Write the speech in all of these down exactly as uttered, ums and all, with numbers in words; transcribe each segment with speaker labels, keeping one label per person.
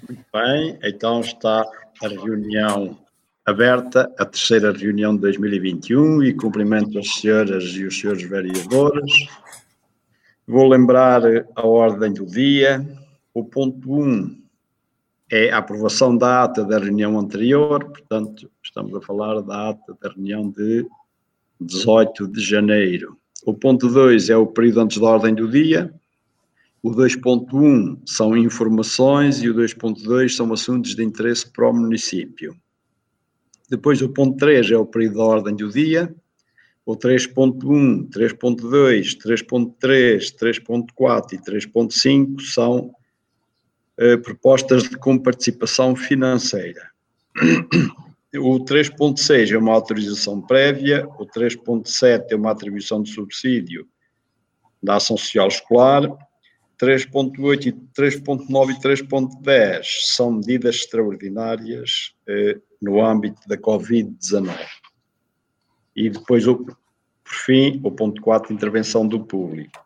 Speaker 1: Muito bem, então está a reunião aberta, a terceira reunião de dois mil e vinte e um, e cumprimento as senhoras e os senhores vereadores. Vou lembrar a ordem do dia. O ponto um é a aprovação da ata da reunião anterior, portanto, estamos a falar da ata da reunião de dezoito de janeiro. O ponto dois é o período antes da ordem do dia. O dois ponto um são informações e o dois ponto dois são assuntos de interesse para o município. Depois o ponto três é o período da ordem do dia. O três ponto um, três ponto dois, três ponto três, três ponto quatro e três ponto cinco são eh, propostas de comparticipação financeira. O três ponto seis é uma autorização prévia, o três ponto sete é uma atribuição de subsídio da ação social escolar, três ponto oito, três ponto nove e três ponto dez são medidas extraordinárias eh, no âmbito da covid dezanove. E depois, o, por fim, o ponto quatro, intervenção do público.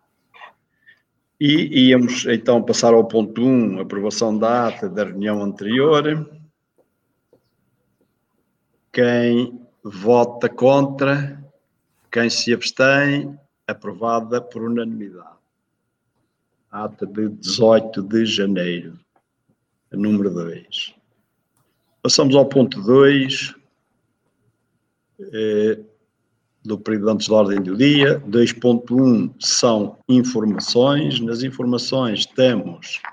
Speaker 1: E íamos então passar ao ponto um, aprovação da ata da reunião anterior. Quem vota contra, quem se abstém, aprovada por unanimidade. Ata de dezoito de janeiro, número dois. Passamos ao ponto dois, eh, do período antes da ordem do dia. dois ponto um são informações. Nas informações temos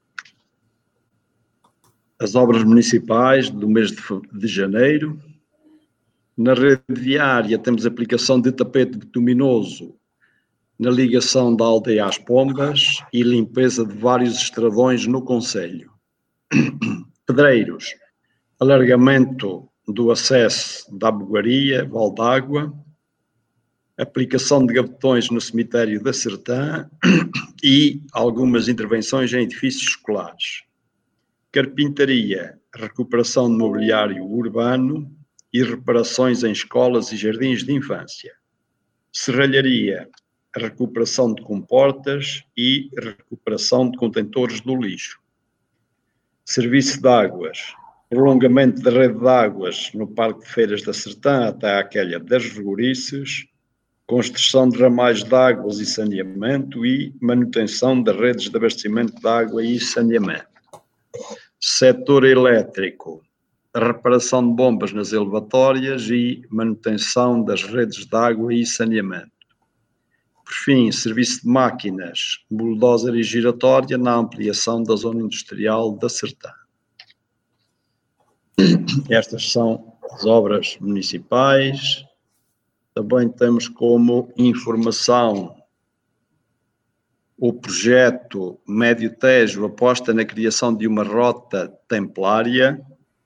Speaker 1: as obras municipais do mês de, de janeiro. Na rede viária temos aplicação de tapete bituminaso na ligação da aldeia às Pombas e limpeza de vários estradões no concelho. Pedreiros, alargamento do acesso da Bugaria, Val d'Água, aplicação de gavetões no cemitério da Sertã e algumas intervenções em edifícios escolares. Carpintaria, recuperação de mobiliário urbano e reparações em escolas e jardins de infância. Serralharia, recuperação de comportas e recuperação de contentores do lixo. Serviço de águas, prolongamento da rede de águas no Parque de Feiras da Sertã até à Quelha das Regorices, construção de ramais de águas e saneamento e manutenção das redes de abastecimento de água e saneamento. Setor elétrico, reparação de bombas nas elevatórias e manutenção das redes de água e saneamento. Por fim, serviço de máquinas, bulldozer e giratória na ampliação da zona industrial da Sertã. Estas são as obras municipais. Também temos como informação o projeto Médio Tejo aposta na criação de uma rota templária.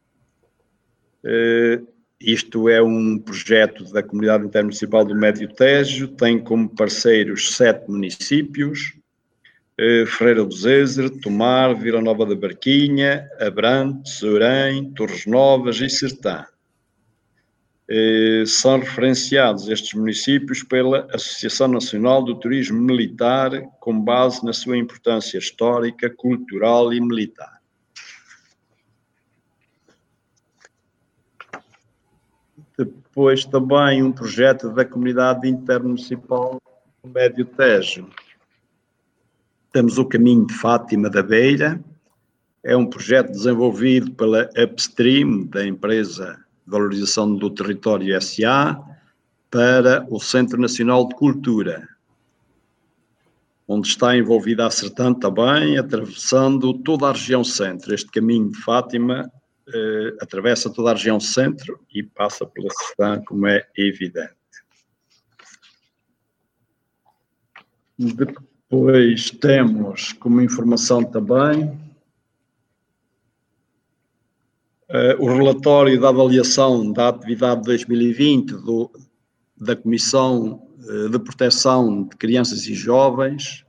Speaker 1: Uh, isto é um projeto da Comunidade Intermunicipal do Médio Tejo, tem como parceiros sete municípios, uh, Ferreira do Zezer, Tomar, Vila Nova da Barquinha, Abrantes, Sourém, Torres Novas e Sertã. Uh, são referenciados estes municípios pela Associação Nacional do Turismo Militar, com base na sua importância histórica, cultural e militar. Depois também um projeto da Comunidade Intermunicipal do Médio Tejo. Temos o Caminho de Fátima da Beira, é um projeto desenvolvido pela Upstream, da empresa de Valorização do Território S A, para o Centro Nacional de Cultura, onde está envolvida a Sertã também, atravessando toda a região centro. Este Caminho de Fátima Uh, atravessa toda a região centro e passa pela Sertã, como é evidente. Depois temos como informação também uh, o relatório da avaliação da atividade de dois mil e vinte do, da Comissão uh, de Proteção de Crianças e Jovens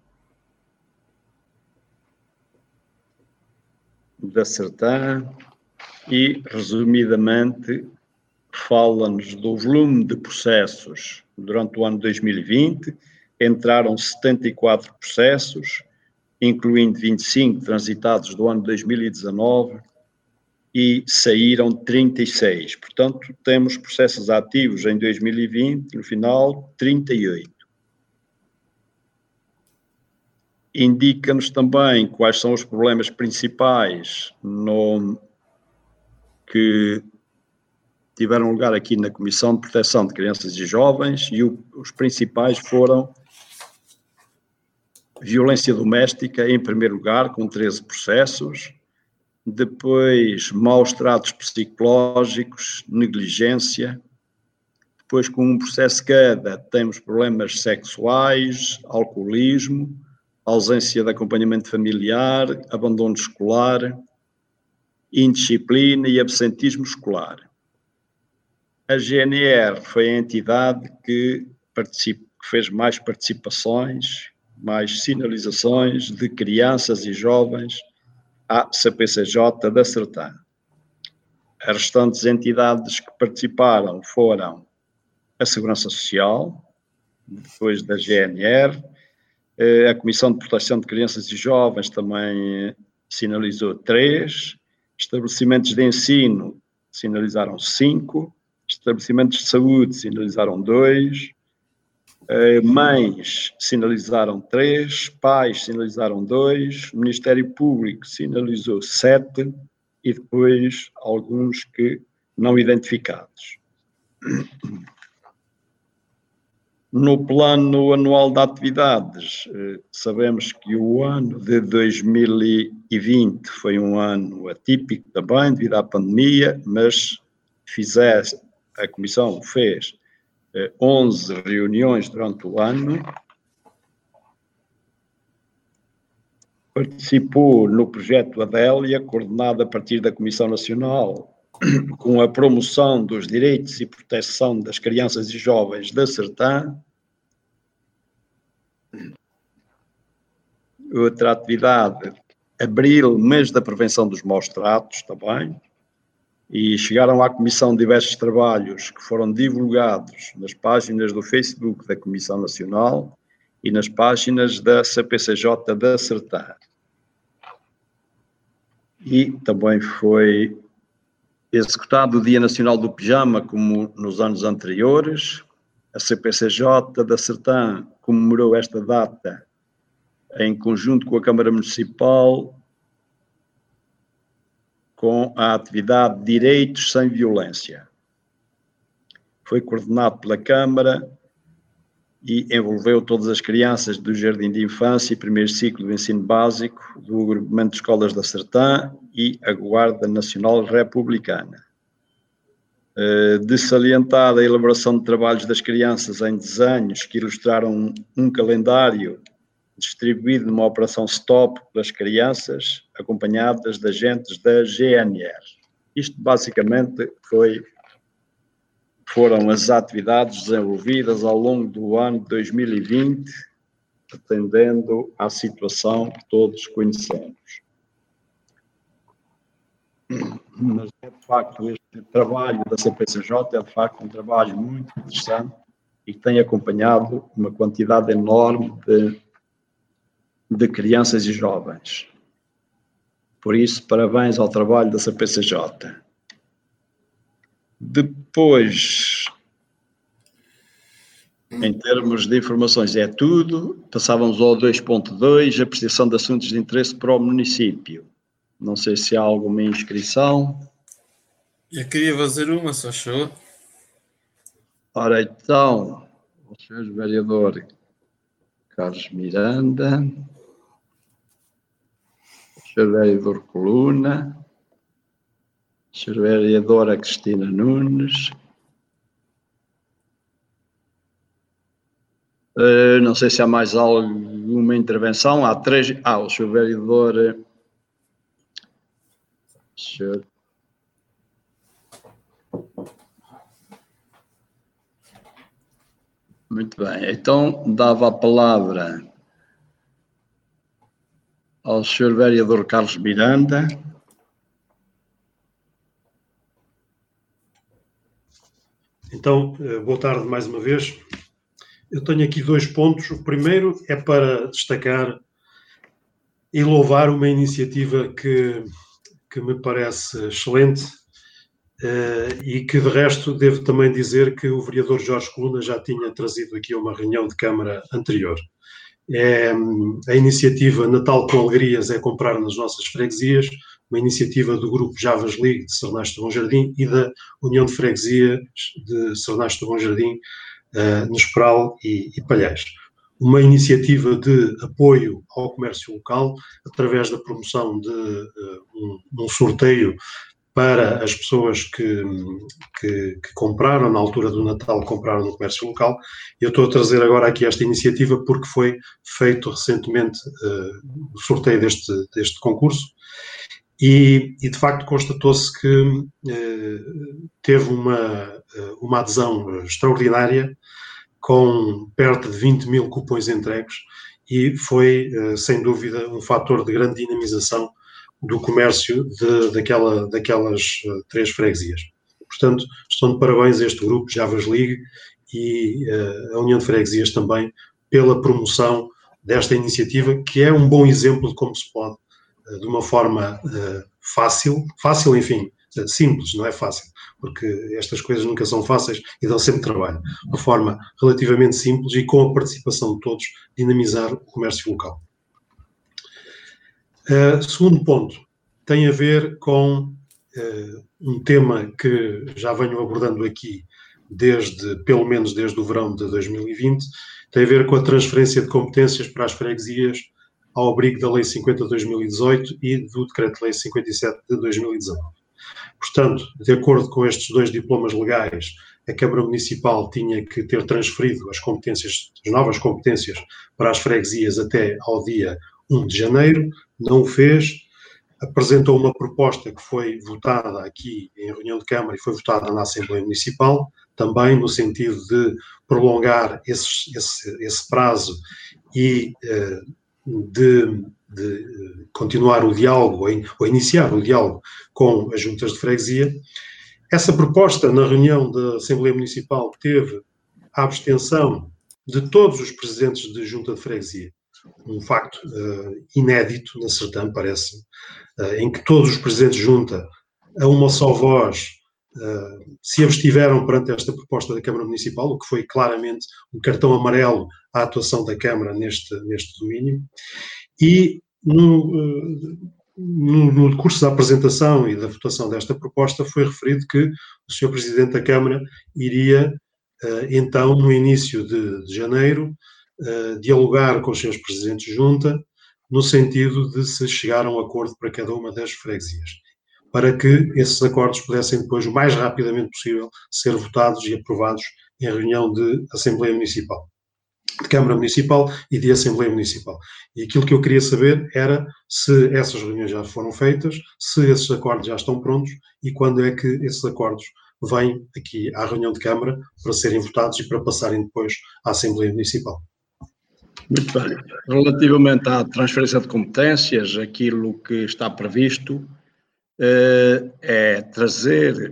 Speaker 1: da Sertã. E, resumidamente, fala-nos do volume de processos durante o ano dois mil e vinte. Entraram setenta e quatro processos, incluindo vinte e cinco transitados do ano dois mil e dezanove, e saíram trinta e seis. Portanto, temos processos ativos em dois mil e vinte, no final, trinta e oito. Indica-nos também quais são os problemas principais no, que tiveram lugar aqui na Comissão de Proteção de Crianças e Jovens, e o, os principais foram violência doméstica, em primeiro lugar, com treze processos, depois maus tratos psicológicos, negligência, depois com um processo cada temos problemas sexuais, alcoolismo, ausência de acompanhamento familiar, abandono escolar, indisciplina e absentismo escolar. A G N R foi a entidade que, que fez mais participações, mais sinalizações de crianças e jovens à C P C J da Sertã. As restantes entidades que participaram foram a Segurança Social, depois da G N R, a Comissão de Proteção de Crianças e Jovens também sinalizou três, estabelecimentos de ensino sinalizaram cinco, estabelecimentos de saúde sinalizaram dois, mães sinalizaram três, pais sinalizaram dois, o Ministério Público sinalizou sete e depois alguns que não identificados. No plano anual de atividades, sabemos que o ano de dois mil e vinte foi um ano atípico também, devido à pandemia, mas fizesse, a Comissão fez onze reuniões durante o ano, participou no projeto Adélia, coordenado a partir da Comissão Nacional, com a promoção dos direitos e proteção das crianças e jovens da Sertã. Outra atividade, abril, mês da prevenção dos maus tratos também, e chegaram à Comissão diversos trabalhos que foram divulgados nas páginas do Facebook da Comissão Nacional e nas páginas da C P C J da Sertã. E também foi executado o Dia Nacional do Pijama, como nos anos anteriores. A C P C J da Sertã comemorou esta data em conjunto com a Câmara Municipal com a atividade Direitos Sem Violência. Foi coordenado pela Câmara e envolveu todas as crianças do Jardim de Infância e primeiro ciclo do ensino básico do Agrupamento de Escolas da Sertã e a Guarda Nacional Republicana. De salientar a elaboração de trabalhos das crianças em desenhos que ilustraram um calendário distribuído numa operação stop pelas crianças, acompanhadas de agentes da G N R. Isto basicamente foi, foram as atividades desenvolvidas ao longo do ano de dois mil e vinte, atendendo à situação que todos conhecemos. Mas é de facto este trabalho da C P C J é de facto um trabalho muito interessante e que tem acompanhado uma quantidade enorme de de crianças e jovens. Por isso, parabéns ao trabalho da C P C J. Depois, em termos de informações, é tudo. Passávamos ao dois ponto dois, apreciação de assuntos de interesse para o município. Não sei se há alguma inscrição.
Speaker 2: Eu queria fazer uma, só show.
Speaker 1: Ora então, o senhor vereador Carlos Miranda, senhor vereador Coluna, senhor vereadora Cristina Nunes, uh, não sei se há mais alguma intervenção, há três, ah, o senhor vereador, senhor, muito bem, então dava a palavra ao senhor vereador Carlos Miranda.
Speaker 3: Então, boa tarde mais uma vez. Eu tenho aqui dois pontos. O primeiro é para destacar e louvar uma iniciativa que, que me parece excelente uh, e que, de resto, devo também dizer que o vereador Jorge Coluna já tinha trazido aqui a uma reunião de Câmara anterior. É a iniciativa Natal com Alegrias é comprar nas nossas freguesias, uma iniciativa do grupo Javas League de Sernasto do Bom Jardim e da União de Freguesias de Sernasto do Bom Jardim, uh, no Esperal e, e Palhais. Uma iniciativa de apoio ao comércio local, através da promoção de uh, um, um sorteio para as pessoas que, que, que compraram, na altura do Natal, compraram no comércio local. Eu estou a trazer agora aqui esta iniciativa porque foi feito recentemente uh, o sorteio deste, deste concurso e, e de facto, constatou-se que uh, teve uma, uh, uma adesão extraordinária, com perto de vinte mil cupons entregues, e foi, uh, sem dúvida, um fator de grande dinamização do comércio de, daquela, daquelas uh, três freguesias. Portanto, estão de parabéns a este grupo, Javas League, e uh, a União de Freguesias também, pela promoção desta iniciativa, que é um bom exemplo de como se pode, uh, de uma forma uh, fácil, fácil, enfim, uh, simples, não é fácil, porque estas coisas nunca são fáceis e dão sempre trabalho, de uma forma relativamente simples e com a participação de todos, dinamizar o comércio local. Uh, segundo ponto, tem a ver com uh, um tema que já venho abordando aqui desde, pelo menos desde o verão de dois mil e vinte, tem a ver com a transferência de competências para as freguesias ao abrigo da Lei cinquenta de dois mil e dezoito e do Decreto-Lei cinquenta e sete de dois mil e dezanove. Portanto, de acordo com estes dois diplomas legais, a Câmara Municipal tinha que ter transferido as competências, as novas competências para as freguesias até ao dia um de janeiro, não o fez, apresentou uma proposta que foi votada aqui em reunião de Câmara e foi votada na Assembleia Municipal, também no sentido de prolongar esse, esse, esse prazo e uh, de, de continuar o diálogo, ou iniciar o diálogo com as juntas de freguesia. Essa proposta, na reunião da Assembleia Municipal, teve a abstenção de todos os presidentes de junta de freguesia. Um facto uh, inédito na Sertã, parece, uh, em que todos os presidentes de junta, a uma só voz, uh, se abstiveram perante esta proposta da Câmara Municipal, o que foi claramente um cartão amarelo à atuação da Câmara neste, neste domínio. E no, uh, no, no curso da apresentação e da votação desta proposta foi referido que o senhor Presidente da Câmara iria, uh, então, no início de, de janeiro, Uh, dialogar com os seus presidentes de junta, no sentido de se chegar a um acordo para cada uma das freguesias, para que esses acordos pudessem depois, o mais rapidamente possível, ser votados e aprovados em reunião de Assembleia Municipal, de Câmara Municipal e de Assembleia Municipal. E aquilo que eu queria saber era se essas reuniões já foram feitas, se esses acordos já estão prontos e quando é que esses acordos vêm aqui à reunião de Câmara para serem votados e para passarem depois à Assembleia Municipal.
Speaker 1: Muito bem. Relativamente à transferência de competências, aquilo que está previsto eh, é trazer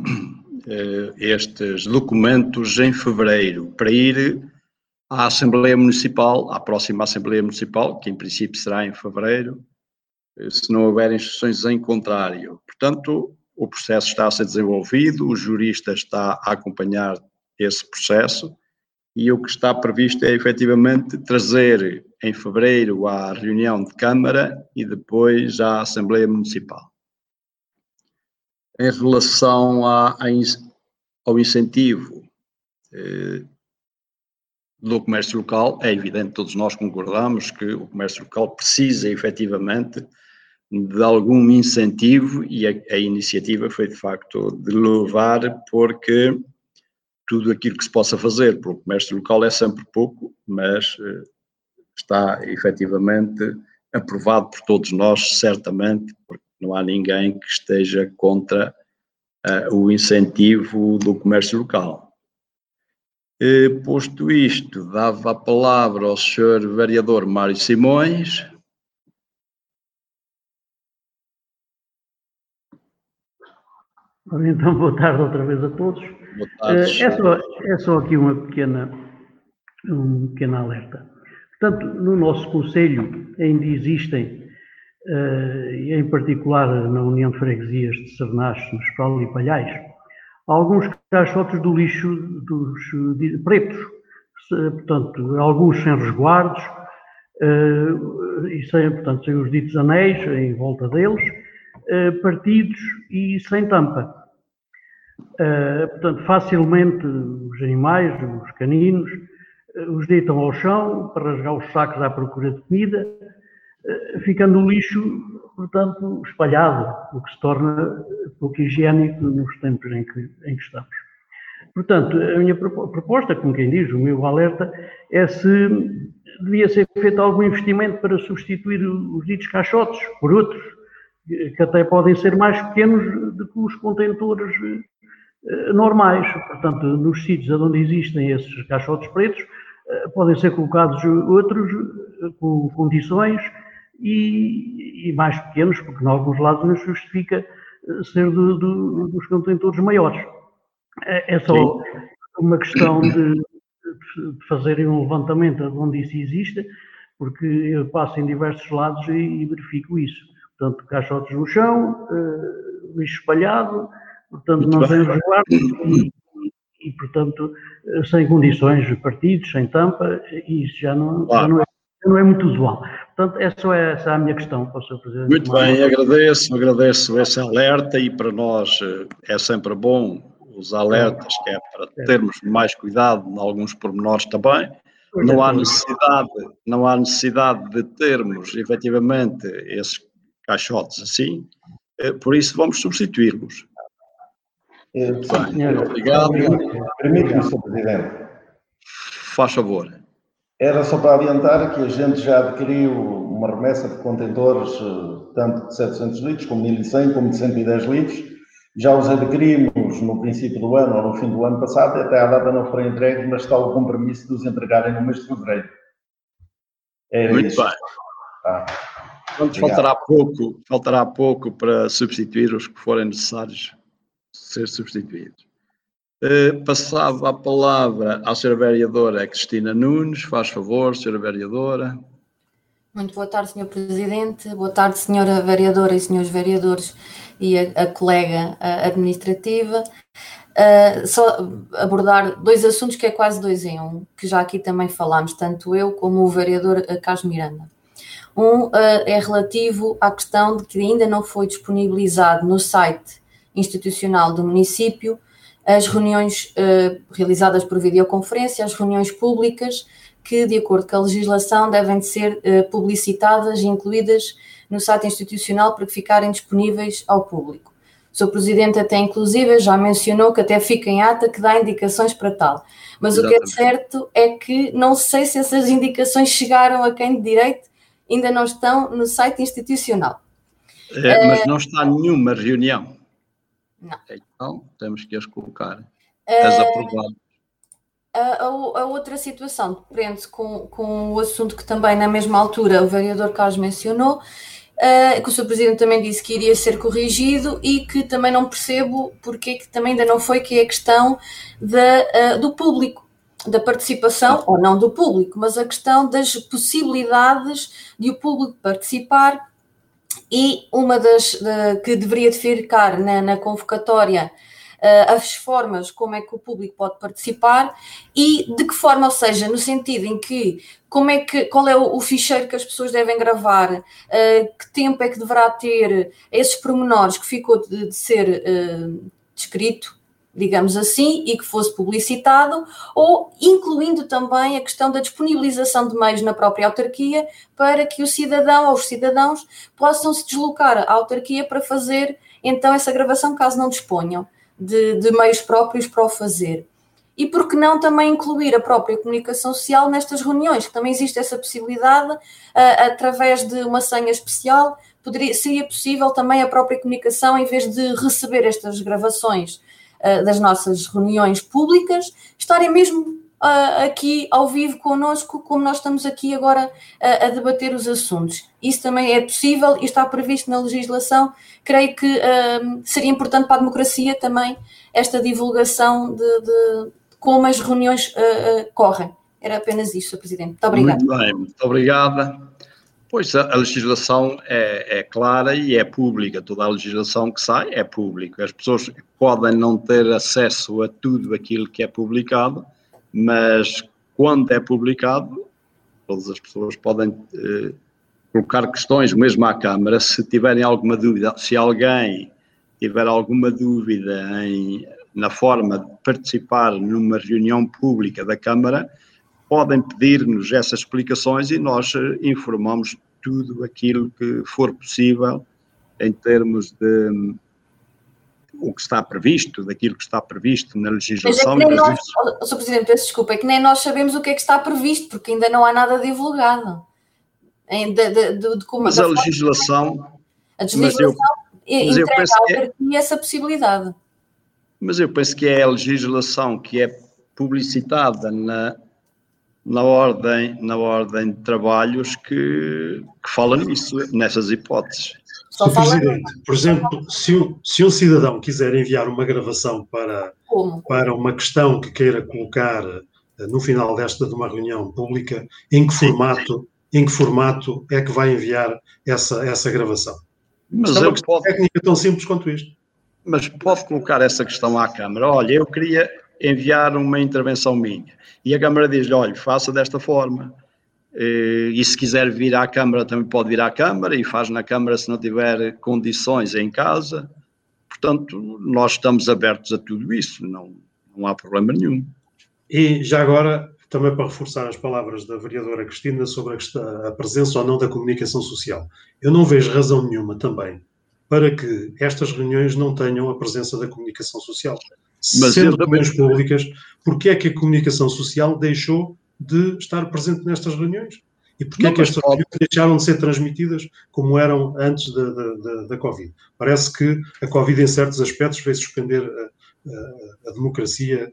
Speaker 1: eh, estes documentos em fevereiro para ir à Assembleia Municipal, à próxima Assembleia Municipal, que em princípio será em fevereiro, eh, se não houver instruções em contrário. Portanto, o processo está a ser desenvolvido, o jurista está a acompanhar esse processo. E o que está previsto é, efetivamente, trazer em fevereiro à reunião de Câmara e depois à Assembleia Municipal. Em relação a, a, ao incentivo eh, do comércio local, é evidente, todos nós concordamos que o comércio local precisa, efetivamente, de algum incentivo e a, a iniciativa foi, de facto, de levar, porque tudo aquilo que se possa fazer para o comércio local é sempre pouco, mas uh, está efetivamente aprovado por todos nós, certamente, porque não há ninguém que esteja contra uh, o incentivo do comércio local. E, posto isto, dava a palavra ao senhor vereador Mário Simões.
Speaker 4: Então, boa tarde outra vez a todos. Boa tarde. É só, é só aqui uma pequena, um pequeno alerta. Portanto, no nosso Conselho ainda existem e em particular na União de Freguesias de Sernaches, no Esprol e Palhais, alguns caixotes do lixo dos pretos, portanto, alguns sem resguardos, e sem, portanto, sem os ditos anéis em volta deles, partidos e sem tampa. Portanto, facilmente os animais, os caninos, os deitam ao chão para rasgar os sacos à procura de comida, ficando o lixo, portanto, espalhado, o que se torna pouco higiênico nos tempos em que, em que estamos. Portanto, a minha proposta, como quem diz, o meu alerta, é se devia ser feito algum investimento para substituir os ditos caixotes por outros, que até podem ser mais pequenos do que os contentores normais. Portanto, nos sítios onde existem esses caixotes pretos, podem ser colocados outros com condições e, e mais pequenos, porque em alguns lados não justifica ser do, do, dos contentores maiores. É, é só Sim. uma questão de, de fazerem um levantamento de onde isso existe, porque eu passo em diversos lados e, e verifico isso. Portanto, caixotes no chão, uh, lixo espalhado, portanto, Muito não sem resguardo e, e, portanto, sem condições de partidos, sem tampa, e isso já não, claro. já não, é, já não é muito usual. Portanto, essa é, essa é a minha questão para o senhor Presidente.
Speaker 1: Muito bem, agradeço, agradeço esse alerta e para nós é sempre bom os alertas, que é para termos mais cuidado em alguns pormenores também. Não há necessidade, não há necessidade de termos, efetivamente, esses caixotes assim, por isso vamos substituí-los.
Speaker 5: É, Bem, obrigado. Permite-me, senhor Presidente.
Speaker 1: Faz favor.
Speaker 5: Era só para adiantar que a gente já adquiriu uma remessa de contentores, tanto de setecentos litros, como de mil e cem, como de cento e dez litros. Já os adquirimos no princípio do ano ou no fim do ano passado, e até à data não foram entregues, mas está o compromisso de os entregarem no mês de fevereiro.
Speaker 1: É Muito isso. bem. Tá. Então, faltará pouco, faltará pouco para substituir os que forem necessários ser substituídos. Uh, passava a palavra à senhora vereadora Cristina Nunes. Faz favor, senhora vereadora.
Speaker 6: Muito boa tarde, senhor Presidente. Boa tarde, senhora vereadora e senhores vereadores e a, a colega a administrativa. Uh, só abordar dois assuntos que é quase dois em um, que já aqui também falámos, tanto eu como o vereador Carlos Miranda. Um uh, é relativo à questão de que ainda não foi disponibilizado no site institucional do município as reuniões uh, realizadas por videoconferência, as reuniões públicas que, de acordo com a legislação, devem de ser uh, publicitadas e incluídas no site institucional para que ficarem disponíveis ao público. O senhor Presidente até, inclusive, já mencionou que até fica em ata que dá indicações para tal. Mas Exatamente. O que é certo é que não sei se essas indicações chegaram a quem de direito, ainda não estão no site institucional.
Speaker 1: É, mas uh, não está nenhuma reunião.
Speaker 6: Não.
Speaker 1: Então, temos que as colocar. As aprovadas.
Speaker 6: A, a, a outra situação prende-se com, com o assunto que também, na mesma altura, o vereador Carlos mencionou, uh, que o senhor Presidente também disse que iria ser corrigido e que também não percebo porque que também ainda não foi, que é a questão da, uh, do público, da participação, ou não do público, mas a questão das possibilidades de o público participar. E uma das de, que deveria de ficar na, na convocatória uh, as formas como é que o público pode participar e de que forma, ou seja, no sentido em que, como é que qual é o, o ficheiro que as pessoas devem gravar, uh, que tempo é que deverá ter esses pormenores que ficou de, de ser uh, descrito, digamos assim, e que fosse publicitado, ou incluindo também a questão da disponibilização de meios na própria autarquia para que o cidadão ou os cidadãos possam se deslocar à autarquia para fazer então essa gravação, caso não disponham de, de meios próprios para o fazer. E por que não também incluir a própria comunicação social nestas reuniões, que também existe essa possibilidade, uh, através de uma senha especial, poderia, seria possível também a própria comunicação, em vez de receber estas gravações das nossas reuniões públicas, estarem mesmo uh, aqui ao vivo connosco, como nós estamos aqui agora uh, a debater os assuntos. Isso também é possível e está previsto na legislação. Creio que uh, seria importante para a democracia também esta divulgação de, de como as reuniões uh, uh, correm. Era apenas isso, senhor Presidente. Muito obrigada.
Speaker 1: Muito bem, muito obrigada. Pois, a, a legislação é, é clara e é pública. Toda a legislação que sai é pública. As pessoas podem não ter acesso a tudo aquilo que é publicado, mas quando é publicado, todas as pessoas podem eh, colocar questões, mesmo à Câmara, se tiverem alguma dúvida, se alguém tiver alguma dúvida em, na forma de participar numa reunião pública da Câmara, podem pedir-nos essas explicações e nós informamos tudo aquilo que for possível em termos de um, o que está previsto, daquilo que está previsto na legislação.
Speaker 6: Mas é que nem nós, oh, Senhor Presidente, peço desculpa, é que nem nós sabemos o que é que está previsto, porque ainda não há nada divulgado. De, de, de, de como,
Speaker 1: mas a legislação...
Speaker 6: A legislação
Speaker 1: mas eu,
Speaker 6: entrega
Speaker 1: mas
Speaker 6: à autarquia essa possibilidade.
Speaker 1: Mas eu penso que é a legislação que é publicitada na... Na ordem, na ordem de trabalhos que, que fala nisso, nessas hipóteses.
Speaker 3: senhor Presidente, por exemplo, se um, se um cidadão quiser enviar uma gravação para, para uma questão que queira colocar no final desta de uma reunião pública, em que formato, em que formato é que vai enviar essa, essa gravação?
Speaker 1: Mas
Speaker 3: é uma
Speaker 1: eu
Speaker 3: questão
Speaker 1: pode,
Speaker 3: técnica tão simples quanto isto.
Speaker 1: Mas pode colocar essa questão à Câmara. Olha, eu queria enviar uma intervenção minha. E a Câmara diz-lhe, olha, faça desta forma. E se quiser vir à Câmara, também pode vir à Câmara e faz na Câmara se não tiver condições em casa. Portanto, nós estamos abertos a tudo isso, não, não há problema nenhum.
Speaker 3: E já agora, também para reforçar as palavras da vereadora Cristina sobre a, questão, a presença ou não da comunicação social. Eu não vejo razão nenhuma também para que estas reuniões não tenham a presença da comunicação social. Mas sendo reuniões públicas, porque é que a comunicação social deixou de estar presente nestas reuniões? E porque não, é que estas reuniões deixaram de ser transmitidas como eram antes da, da, da, da Covid? Parece que a Covid, em certos aspectos, veio suspender a, a, a democracia.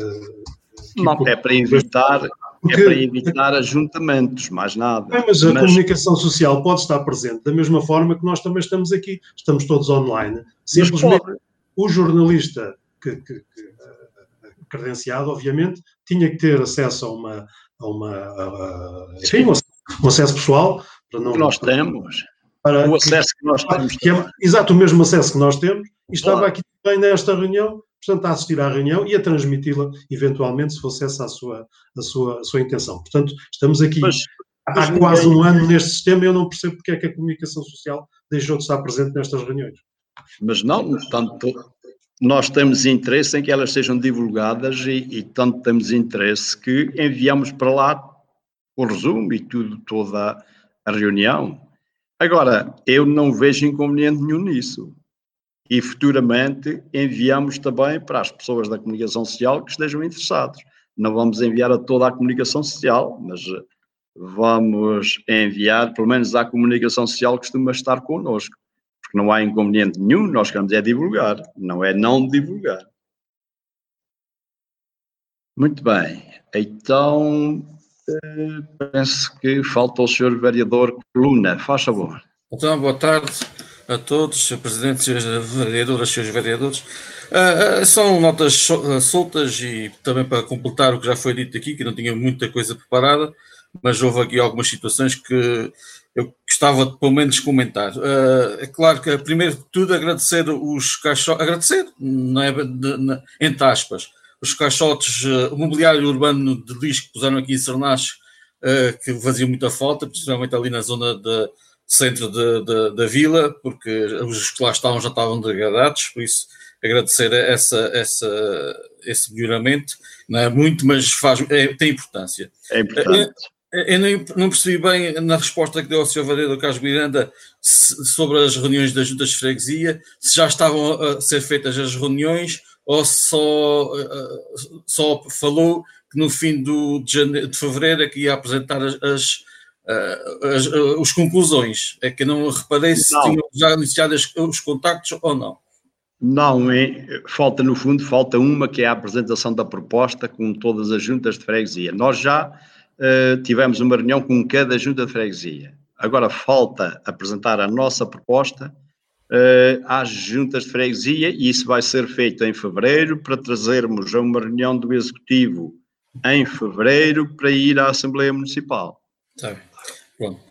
Speaker 3: A,
Speaker 1: não, é para evitar, porque, é para evitar ajuntamentos, mais nada.
Speaker 3: É, mas a mas... comunicação social pode estar presente da mesma forma que nós também estamos aqui. Estamos todos online. Simplesmente o jornalista Que, que, que, uh, credenciado, obviamente, tinha que ter acesso a uma, a uma a, enfim, um acesso pessoal. Para não,
Speaker 1: que nós
Speaker 3: para,
Speaker 1: temos.
Speaker 3: Para
Speaker 1: o acesso que, que nós temos.
Speaker 3: Que é, exato, o mesmo acesso que nós temos, e estava claro. Aqui também nesta reunião, portanto, a assistir à reunião e a transmiti-la, eventualmente, se fosse essa a sua, a sua, a sua intenção. Portanto, estamos aqui mas, há mas quase ninguém... um ano neste sistema e eu não percebo porque é que a comunicação social deixou de estar presente nestas reuniões.
Speaker 1: Mas não, tanto... Nós temos interesse em que elas sejam divulgadas e, e tanto temos interesse que enviamos para lá o resumo e tudo, toda a reunião. Agora, eu não vejo inconveniente nenhum nisso. E futuramente enviamos também para as pessoas da comunicação social que estejam interessados. Não vamos enviar a toda a comunicação social, mas vamos enviar, pelo menos à comunicação social que costuma estar connosco. Não há inconveniente nenhum, nós queremos é divulgar, não é não divulgar. Muito bem, então penso que falta o senhor vereador Coluna, faz favor.
Speaker 2: Então, boa tarde a todos, senhor Presidente, senhores vereadores, senhores vereadores. Uh, uh, são notas soltas e também para completar o que já foi dito aqui, que não tinha muita coisa preparada, mas houve aqui algumas situações que eu gostava de, pelo menos, comentar. Uh, é claro que, primeiro de tudo, agradecer os caixotes, agradecer, não é, de, de, entre aspas, os caixotes, uh, o mobiliário urbano de lixo que puseram aqui em Sernach, uh, que fazia muita falta, principalmente ali na zona de centro de, de, da vila, porque os que lá estavam já estavam degradados, por isso agradecer essa, essa, esse melhoramento. Não é muito, mas faz, é, tem importância.
Speaker 1: É importante.
Speaker 2: Uh, Eu não percebi bem na resposta que deu ao senhor vereador Carlos Miranda sobre as reuniões das juntas de freguesia, se já estavam a ser feitas as reuniões ou só, só falou que no fim do, de, janeiro, de fevereiro é que ia apresentar as, as, as, as conclusões. É que não reparei se não. tinham já iniciado os contactos ou não.
Speaker 1: Não, é, falta no fundo, falta uma que é a apresentação da proposta com todas as juntas de freguesia. Nós já Uh, tivemos uma reunião com cada junta de freguesia. Agora falta apresentar a nossa proposta uh, às juntas de freguesia e isso vai ser feito em fevereiro para trazermos a uma reunião do Executivo em fevereiro para ir à Assembleia Municipal.
Speaker 2: Tá bem. Pronto.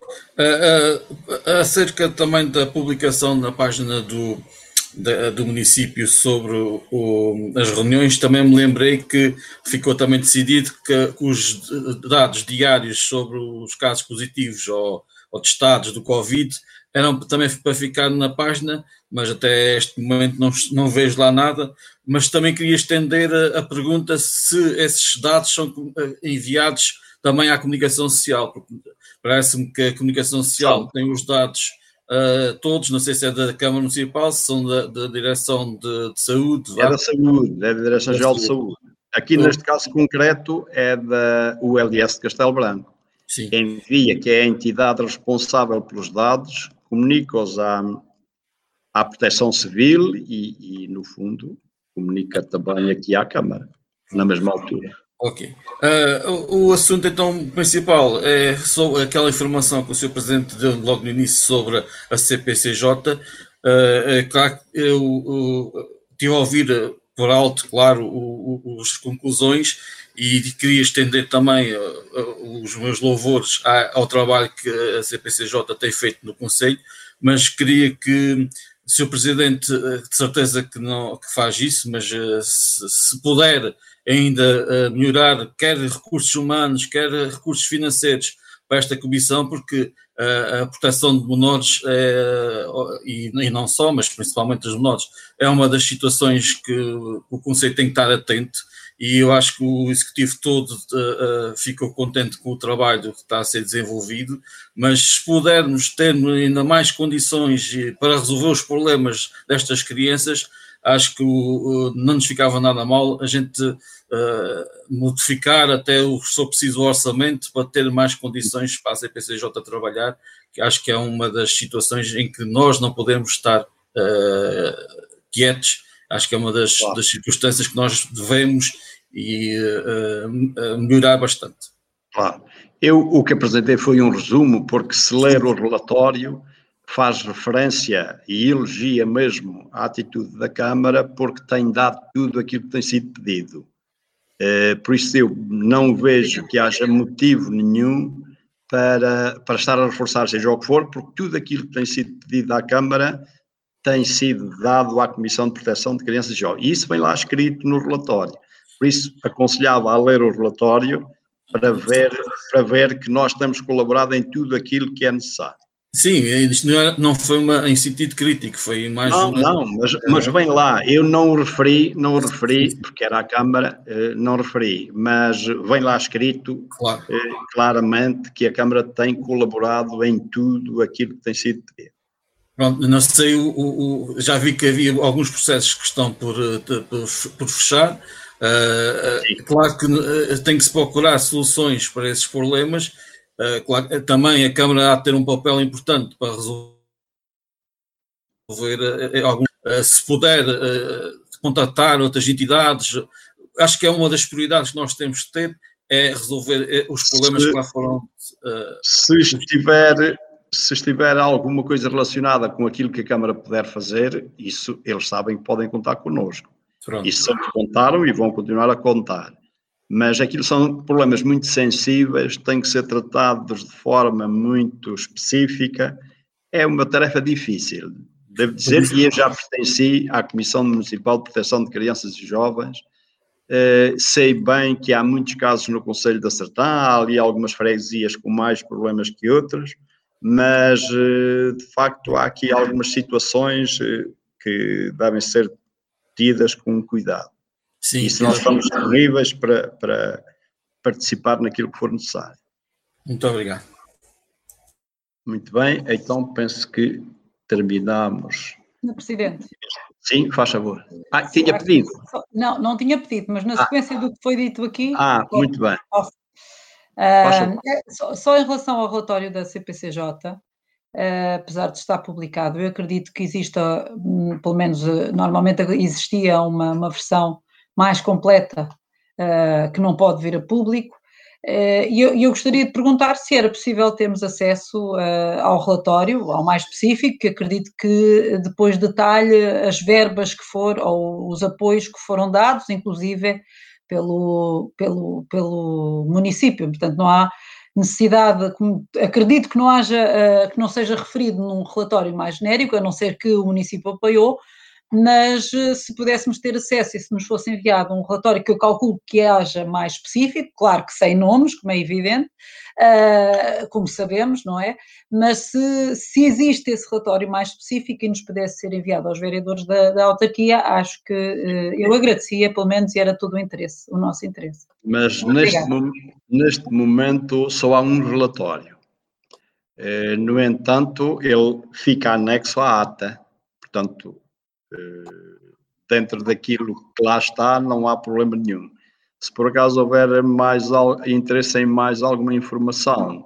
Speaker 2: Uh, uh, acerca também da publicação na página do, da, do município sobre o, o, as reuniões, também me lembrei que ficou também decidido que os dados diários sobre os casos positivos ou, ou testados do Covid eram também para ficar na página, mas até este momento não, não vejo lá nada. Mas também queria estender a, a pergunta se esses dados são enviados também à comunicação social, porque parece-me que a comunicação social tem os dados uh, todos, não sei se é da Câmara Municipal, se são da, da Direção de, de Saúde.
Speaker 1: É da Saúde, é da Direção-Geral de Saúde. Aqui, então, neste caso concreto, é da U L S de Castelo Branco.
Speaker 2: Sim.
Speaker 1: Quem envia, que é a entidade responsável pelos dados, comunica-os à, à Proteção Civil e, e, no fundo, comunica também aqui à Câmara, na mesma altura. Ok.
Speaker 2: Uh, o, o assunto, então, principal é só aquela informação que o senhor Presidente deu logo no início sobre a C P C J. Uh, é claro que eu, eu tive a ouvir por alto, claro, o, o, as conclusões e queria estender também uh, os meus louvores ao trabalho que a C P C J tem feito no Conselho, mas queria que o senhor Presidente, de certeza que, não, que faz isso, mas uh, se, se puder ainda uh, melhorar quer recursos humanos, quer recursos financeiros para esta comissão, porque uh, a proteção de menores, é, e, e não só, mas principalmente os menores, é uma das situações que o Conselho tem que estar atento, e eu acho que o Executivo todo uh, uh, ficou contente com o trabalho que está a ser desenvolvido, mas se pudermos ter ainda mais condições para resolver os problemas destas crianças, acho que uh, não nos ficava nada mal a gente uh, modificar até o que for preciso o orçamento para ter mais condições para a C P C J trabalhar, que acho que é uma das situações em que nós não podemos estar uh, quietos. Acho que é uma das, claro. das circunstâncias que nós devemos e, uh, uh, melhorar bastante.
Speaker 1: Claro. Eu o que apresentei foi um resumo, porque se ler o relatório faz referência e elogia mesmo a atitude da Câmara, porque tem dado tudo aquilo que tem sido pedido. Uh, por isso eu não vejo que haja motivo nenhum para, para estar a reforçar, seja o que for, porque tudo aquilo que tem sido pedido à Câmara tem sido dado à Comissão de Proteção de Crianças e Jovens. E isso vem lá escrito no relatório. Por isso, aconselhava a ler o relatório para ver, para ver que nós temos colaborado em tudo aquilo que é necessário.
Speaker 2: Sim, isto não, é, não foi uma, em sentido crítico, foi mais...
Speaker 1: Não, uma... não, mas, mas vem lá, eu não o referi, não o referi, porque era a Câmara, não referi, mas vem lá escrito claro. claramente que a Câmara tem colaborado em tudo aquilo que tem sido pedido.
Speaker 2: Pronto, não sei, o, o, já vi que havia alguns processos que estão por, por, por fechar. Uh, claro que uh, tem que se procurar soluções para esses problemas. Uh, claro, também a Câmara há de ter um papel importante para resolver uh, algum, uh, se puder uh, contactar outras entidades. Acho que é uma das prioridades que nós temos de ter, é resolver uh, os problemas se, que lá foram. Uh,
Speaker 1: se estiver... Se estiver alguma coisa relacionada com aquilo que a Câmara puder fazer, isso eles sabem que podem contar connosco. Pronto. Isso sempre contaram e vão continuar a contar. Mas aquilo são problemas muito sensíveis, têm que ser tratados de forma muito específica. É uma tarefa difícil, devo dizer, e eu já pertenci à Comissão Municipal de Proteção de Crianças e Jovens. Uh, sei bem que há muitos casos no Concelho de Sertã, há ali algumas freguesias com mais problemas que outras, mas, de facto, há aqui algumas situações que devem ser tidas com cuidado. Sim, e se nós estamos disponíveis para, para participar naquilo que for necessário.
Speaker 2: Muito obrigado.
Speaker 1: Muito bem, então penso que terminamos.
Speaker 7: Senhor Presidente.
Speaker 1: Sim, faz favor. Ah, tinha pedido?
Speaker 7: Não, não tinha pedido, mas na sequência ah. do que foi dito aqui...
Speaker 1: Ah, muito bem.
Speaker 7: Posso. Uh, só, só em relação ao relatório da C P C J, uh, apesar de estar publicado, eu acredito que exista, um, pelo menos uh, normalmente existia uma, uma versão mais completa uh, que não pode vir a público, uh, e eu, eu gostaria de perguntar se era possível termos acesso uh, ao relatório, ao mais específico, que acredito que depois detalhe as verbas que foram, ou os apoios que foram dados, inclusive... Pelo, pelo, pelo município, portanto não há, necessidade, acredito que não haja, que não seja referido num relatório mais genérico, a não ser que o município apoiou, mas se pudéssemos ter acesso e se nos fosse enviado um relatório que eu calculo que haja mais específico, claro que sem nomes, como é evidente, uh, como sabemos, não é? Mas se, se existe esse relatório mais específico e nos pudesse ser enviado aos vereadores da, da autarquia, acho que uh, eu agradecia, pelo menos, e era todo o interesse, o nosso interesse.
Speaker 1: Mas neste, neste momento só há um relatório. Uh, no entanto, ele fica anexo à ata, portanto, dentro daquilo que lá está, não há problema nenhum. Se por acaso houver mais interesse em mais alguma informação,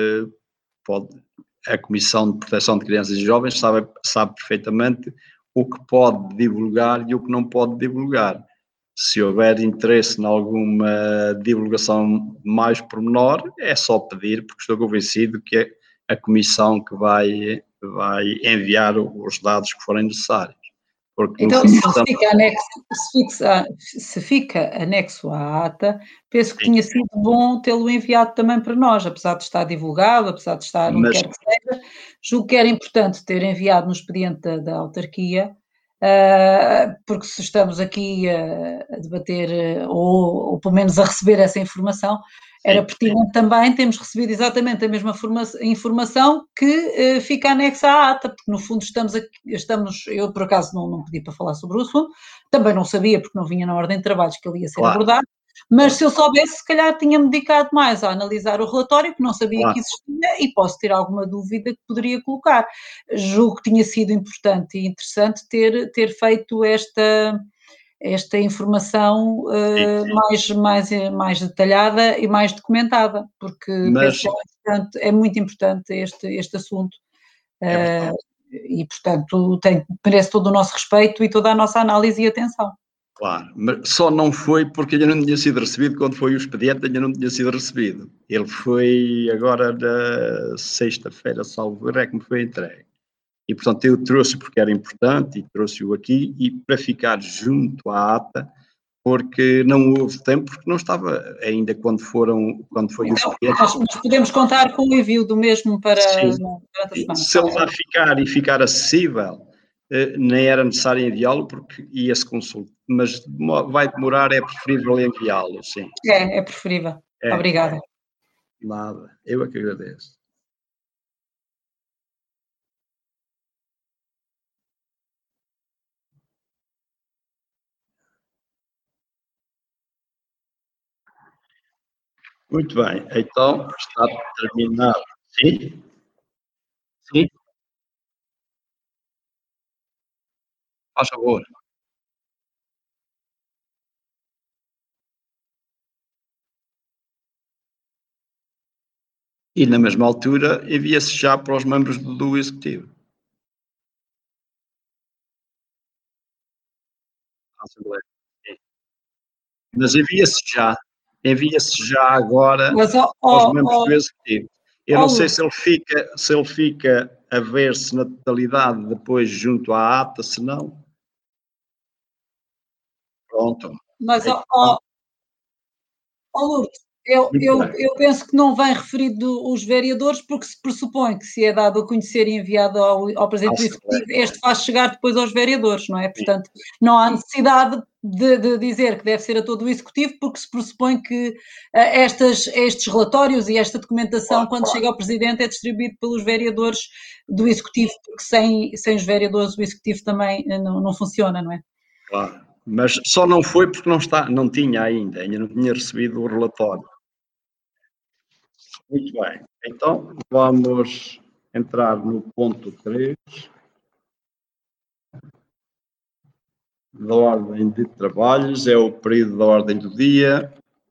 Speaker 1: pode, a Comissão de Proteção de Crianças e Jovens sabe, sabe perfeitamente o que pode divulgar e o que não pode divulgar. Se houver interesse em alguma divulgação mais pormenor, é só pedir, porque estou convencido que é a Comissão que vai, vai enviar os dados que forem necessários. Porque
Speaker 7: então, se, estamos... fica anexo, se, fixa, se fica anexo à ata, penso que Sim. tinha sido bom tê-lo enviado também para nós, apesar de estar divulgado, apesar de estar onde Mas... quer que seja, julgo que era importante ter enviado no expediente da, da autarquia, uh, porque se estamos aqui a, a debater, uh, ou, ou pelo menos a receber essa informação, era pertinente também termos recebido exatamente a mesma informação que uh, fica anexa à ata, porque no fundo estamos, aqui, estamos eu por acaso não, não pedi para falar sobre o assunto, também não sabia porque não vinha na ordem de trabalhos que ele ia ser claro. abordado, mas se eu soubesse, se calhar tinha-me dedicado mais a analisar o relatório, que não sabia claro. que existia e posso ter alguma dúvida que poderia colocar. Julgo que tinha sido importante e interessante ter, ter feito esta... esta informação uh, sim, sim. Mais, mais, mais detalhada e mais documentada, porque Mas, penso que é, importante, é muito importante este, este assunto é uh, e, portanto, tem, merece todo o nosso respeito e toda a nossa análise e atenção.
Speaker 1: Claro, mas só não foi porque ainda não tinha sido recebido, quando foi o expediente ainda não tinha sido recebido. Ele foi agora na sexta-feira, salvo erro, é que me foi entregue. E, portanto, eu trouxe porque era importante e trouxe-o aqui e para ficar junto à ata, porque não houve tempo, porque não estava ainda quando foram, quando foi
Speaker 7: então,
Speaker 1: o expediente.
Speaker 7: Nós, nós podemos contar com o envio do mesmo para,
Speaker 1: Sim.
Speaker 7: para a semana.
Speaker 1: Se ele lá ficar e ficar acessível, nem era necessário enviá-lo porque ia-se consultar, mas vai demorar, é preferível enviá-lo, sim.
Speaker 7: É, é preferível. É. Obrigada.
Speaker 1: Nada, eu é que agradeço. Muito bem, então está terminado. Sim? Sim? Faz favor. E na mesma altura envia-se já para os membros do, do Executivo. Assembleia. Sim. Mas envia-se já. Envia-se já agora
Speaker 7: Mas, oh,
Speaker 1: aos
Speaker 7: oh,
Speaker 1: membros
Speaker 7: oh,
Speaker 1: do Executivo. Eu
Speaker 7: oh,
Speaker 1: não sei se ele fica, se ele fica a ver-se na totalidade depois junto à ata, se não. Pronto.
Speaker 7: Mas, oh, oh, oh Lourdes, eu, eu, eu penso que não vem referido os vereadores porque se pressupõe que se é dado a conhecer e enviado ao, ao Presidente do Executivo, este faz chegar depois aos vereadores, não é? Portanto, não há necessidade de, de dizer que deve ser a todo o Executivo porque se pressupõe que uh, estas, estes relatórios e esta documentação, claro, quando claro. chega ao Presidente, é distribuído pelos vereadores do Executivo, porque sem, sem os vereadores o Executivo também não, não funciona, não é?
Speaker 1: Claro, mas só não foi porque não, está, não tinha ainda, ainda não tinha recebido o relatório. Muito bem, então vamos entrar no ponto três da ordem de trabalhos, é o período da ordem do dia.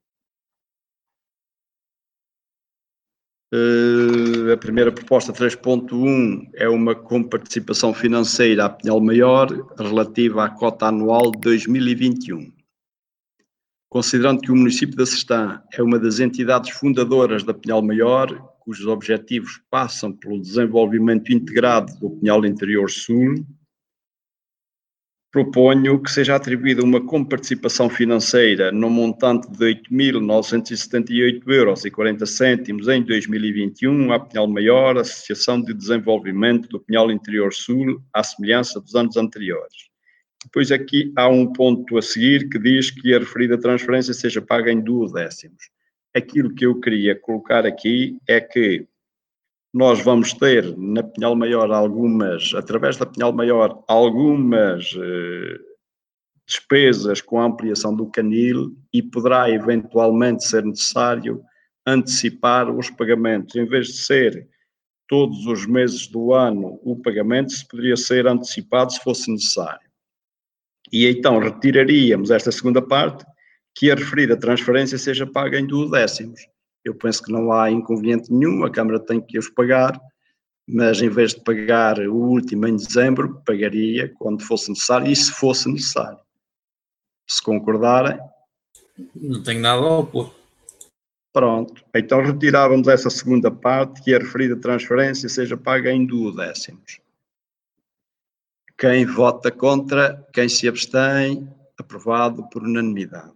Speaker 1: Uh, a primeira proposta, três ponto um, é uma comparticipação financeira à Pinhal Maior relativa à cota anual de dois mil e vinte e um. Considerando que o município de Sertã é uma das entidades fundadoras da Pinhal Maior, cujos objetivos passam pelo desenvolvimento integrado do Pinhal Interior Sul, proponho que seja atribuída uma comparticipação financeira no montante de oito mil novecentos e setenta e oito euros e quarenta cêntimos em dois mil e vinte e um à Pinhal Maior, Associação de Desenvolvimento do Pinhal Interior Sul, à semelhança dos anos anteriores. Depois aqui há um ponto a seguir que diz que a referida transferência seja paga em duodécimos. Aquilo que eu queria colocar aqui é que nós vamos ter na Pinhal Maior algumas, através da Pinhal Maior, algumas eh, despesas com a ampliação do canil e poderá eventualmente ser necessário antecipar os pagamentos. Em vez de ser todos os meses do ano o pagamento, se poderia ser antecipado se fosse necessário. E então retiraríamos esta segunda parte, que a referida transferência seja paga em duodécimos. Eu penso que não há inconveniente nenhum, a Câmara tem que os pagar, mas em vez de pagar o último em dezembro, pagaria quando fosse necessário e se fosse necessário. Se concordarem...
Speaker 2: Não tenho nada a opor.
Speaker 1: Pronto, então retirávamos essa segunda parte, que a referida transferência seja paga em duodécimos. Quem vota contra, quem se abstém, aprovado por unanimidade.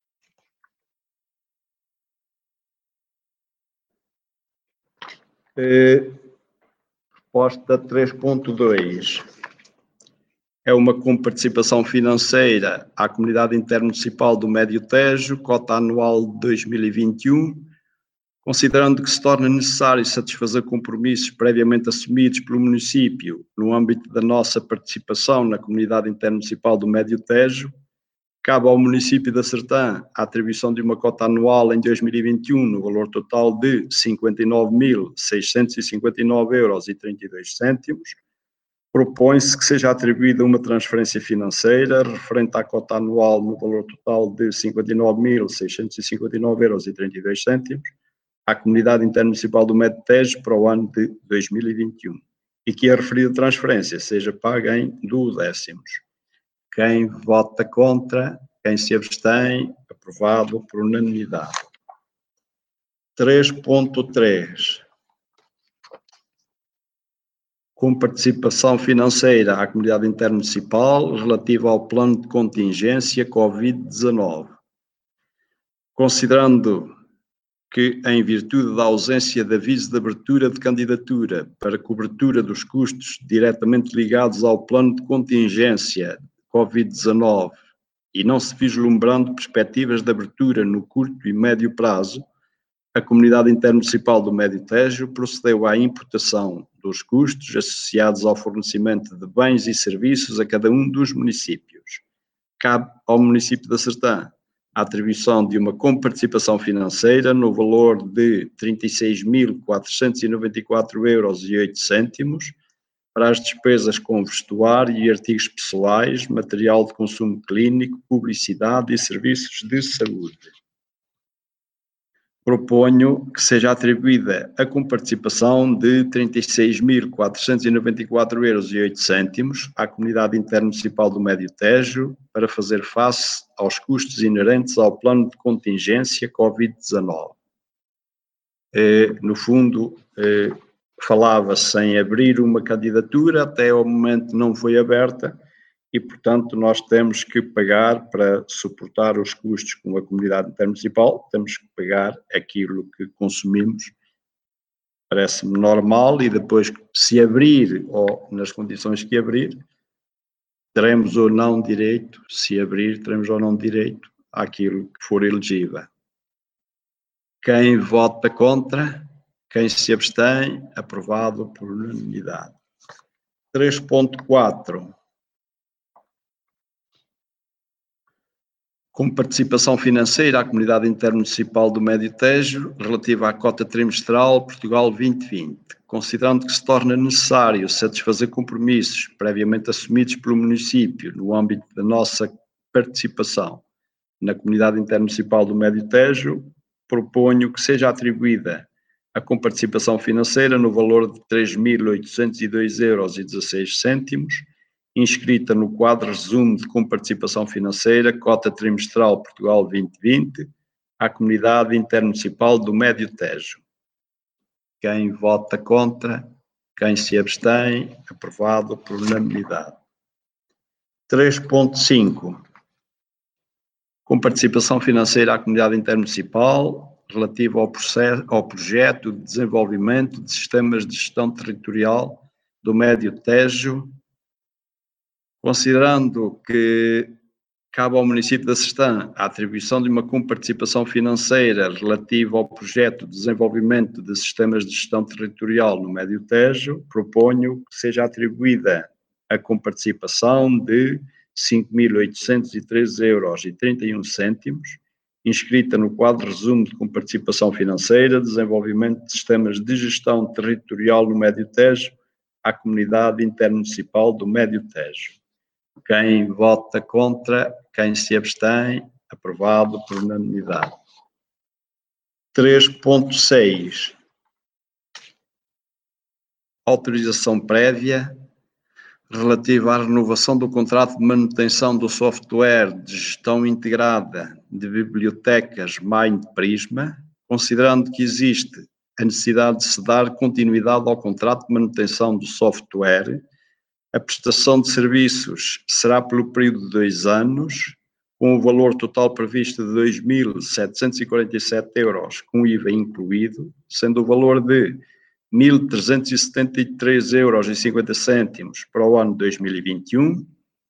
Speaker 1: Eh, Proposta três ponto dois é uma comparticipação financeira à Comunidade Intermunicipal do Médio Tejo, cota anual de dois mil e vinte e um, considerando que se torna necessário satisfazer compromissos previamente assumidos pelo município no âmbito da nossa participação na Comunidade Intermunicipal do Médio Tejo. Cabe ao município da Sertã a atribuição de uma cota anual em dois mil e vinte e um no valor total de cinquenta e nove mil seiscentos e cinquenta e nove euros e trinta e dois cêntimos. Propõe-se que seja atribuída uma transferência financeira referente à cota anual no valor total de cinquenta e nove mil seiscentos e cinquenta e nove euros e trinta e dois cêntimos à Comunidade Intermunicipal do Médio Tejo para o ano de dois mil e vinte e um e que a referida transferência seja paga em duodécimos. Quem vota contra, quem se abstém, aprovado por unanimidade. três ponto três. Com participação financeira à Comunidade Intermunicipal relativa ao plano de contingência covid dezenove. Considerando que, em virtude da ausência de aviso de abertura de candidatura para cobertura dos custos diretamente ligados ao plano de contingência covid dezenove e não se vislumbrando perspectivas de abertura no curto e médio prazo, a Comunidade Intermunicipal do Médio Tejo procedeu à imputação dos custos associados ao fornecimento de bens e serviços a cada um dos municípios. Cabe ao município da Sertã a atribuição de uma comparticipação financeira no valor de trinta e seis mil quatrocentos e noventa e quatro euros e oito cêntimos para as despesas com vestuário e artigos pessoais, material de consumo clínico, publicidade e serviços de saúde. Proponho que seja atribuída a comparticipação de trinta e seis mil quatrocentos e noventa e quatro euros e oito cêntimos à Comunidade Intermunicipal do Médio Tejo para fazer face aos custos inerentes ao plano de contingência covid dezenove. Eh, no fundo, eh, falava-se em abrir uma candidatura, até ao momento não foi aberta e, portanto, nós temos que pagar para suportar os custos com a Comunidade Intermunicipal, temos que pagar aquilo que consumimos. Parece-me normal e depois, se abrir ou nas condições que abrir, teremos ou não direito, se abrir, teremos ou não direito àquilo que for elegível. Quem vota contra? Quem se abstém? Aprovado por unanimidade. três ponto quatro. Com participação financeira à Comunidade Intermunicipal do Médio Tejo, relativa à cota trimestral Portugal vinte vinte, considerando que se torna necessário satisfazer compromissos previamente assumidos pelo município no âmbito da nossa participação na Comunidade Intermunicipal do Médio Tejo, proponho que seja atribuída a comparticipação financeira no valor de três mil oitocentos e dois euros e dezasseis cêntimos, inscrita no quadro resumo de comparticipação financeira, cota trimestral Portugal vinte vinte, à Comunidade Intermunicipal do Médio Tejo. Quem vota contra? Quem se abstém? Aprovado por unanimidade. três ponto cinco. Com participação financeira à comunidade intermunicipal relativa ao, processo, ao projeto de desenvolvimento de sistemas de gestão territorial do Médio Tejo, considerando que cabe ao município de Sertã a atribuição de uma comparticipação financeira relativa ao projeto de desenvolvimento de sistemas de gestão territorial no Médio Tejo, proponho que seja atribuída a comparticipação de cinco mil oitocentos e treze euros e trinta e um cêntimos, inscrita no quadro resumo de comparticipação financeira, desenvolvimento de sistemas de gestão territorial no Médio Tejo, à comunidade intermunicipal do Médio Tejo. Quem vota contra, quem se abstém, aprovado por unanimidade. três ponto seis. Autorização prévia relativa à renovação do contrato de manutenção do software de gestão integrada de bibliotecas Mind Prisma, considerando que existe a necessidade de se dar continuidade ao contrato de manutenção do software. A prestação de serviços será pelo período de dois anos, com o valor total previsto de dois mil setecentos e quarenta e sete euros, com I V A incluído, sendo o valor de mil trezentos e setenta e três euros e cinquenta cêntimos para o ano de dois mil e vinte e um,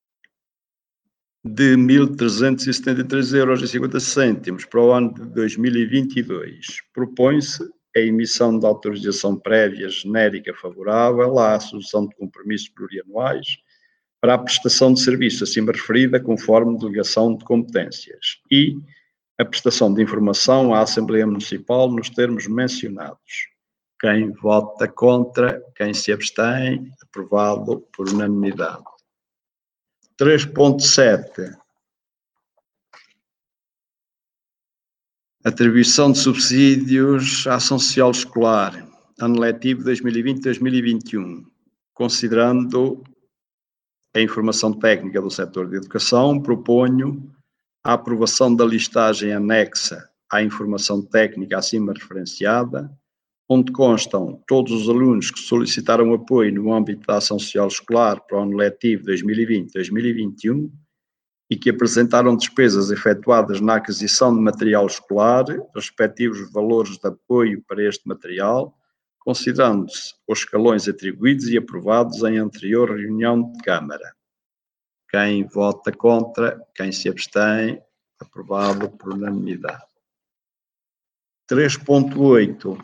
Speaker 1: de mil trezentos e setenta e três euros e cinquenta cêntimos para o ano de dois mil e vinte e dois. Propõe-se a emissão de autorização prévia genérica favorável à assunção de compromissos plurianuais para a prestação de serviço acima referida conforme delegação de competências e a prestação de informação à Assembleia Municipal nos termos mencionados. Quem vota contra, quem se abstém, aprovado por unanimidade. três ponto sete. Atribuição de subsídios à ação social escolar, ano letivo dois mil e vinte a dois mil e vinte e um. Considerando a informação técnica do setor de educação, proponho a aprovação da listagem anexa à informação técnica acima referenciada, onde constam todos os alunos que solicitaram apoio no âmbito da ação social escolar para o ano letivo dois mil e vinte a dois mil e vinte e um, e que apresentaram despesas efetuadas na aquisição de material escolar, respectivos valores de apoio para este material, considerando-se os escalões atribuídos e aprovados em anterior reunião de Câmara. Quem vota contra, quem se abstém, aprovado por unanimidade. três ponto oito.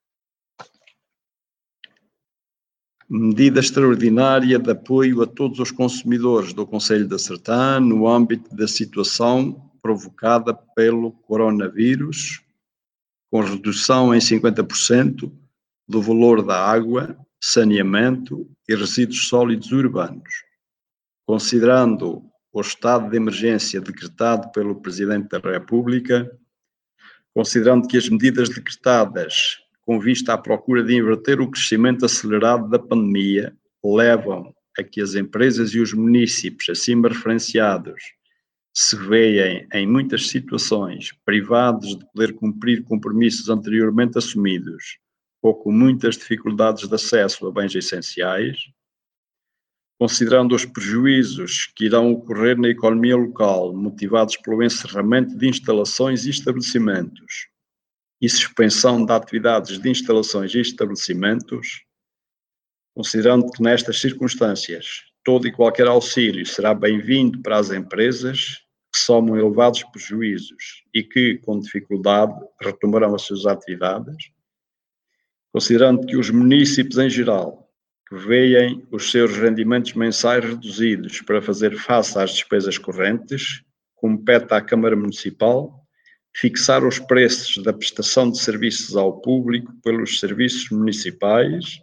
Speaker 1: Medida extraordinária de apoio a todos os consumidores do Concelho da Sertã no âmbito da situação provocada pelo coronavírus, com redução em cinquenta por cento do valor da água, saneamento e resíduos sólidos urbanos. Considerando o estado de emergência decretado pelo Presidente da República, considerando que as medidas decretadas com vista à procura de inverter o crescimento acelerado da pandemia, levam a que as empresas e os municípios acima referenciados se veem, em muitas situações, privados de poder cumprir compromissos anteriormente assumidos ou com muitas dificuldades de acesso a bens essenciais, considerando os prejuízos que irão ocorrer na economia local, motivados pelo encerramento de instalações e estabelecimentos, e suspensão de atividades de instalações e estabelecimentos, considerando que nestas circunstâncias todo e qualquer auxílio será bem-vindo para as empresas que somam elevados prejuízos e que, com dificuldade, retomarão as suas atividades, considerando que os municípios em geral, que veem os seus rendimentos mensais reduzidos para fazer face às despesas correntes, compete à Câmara Municipal fixar os preços da prestação de serviços ao público pelos serviços municipais,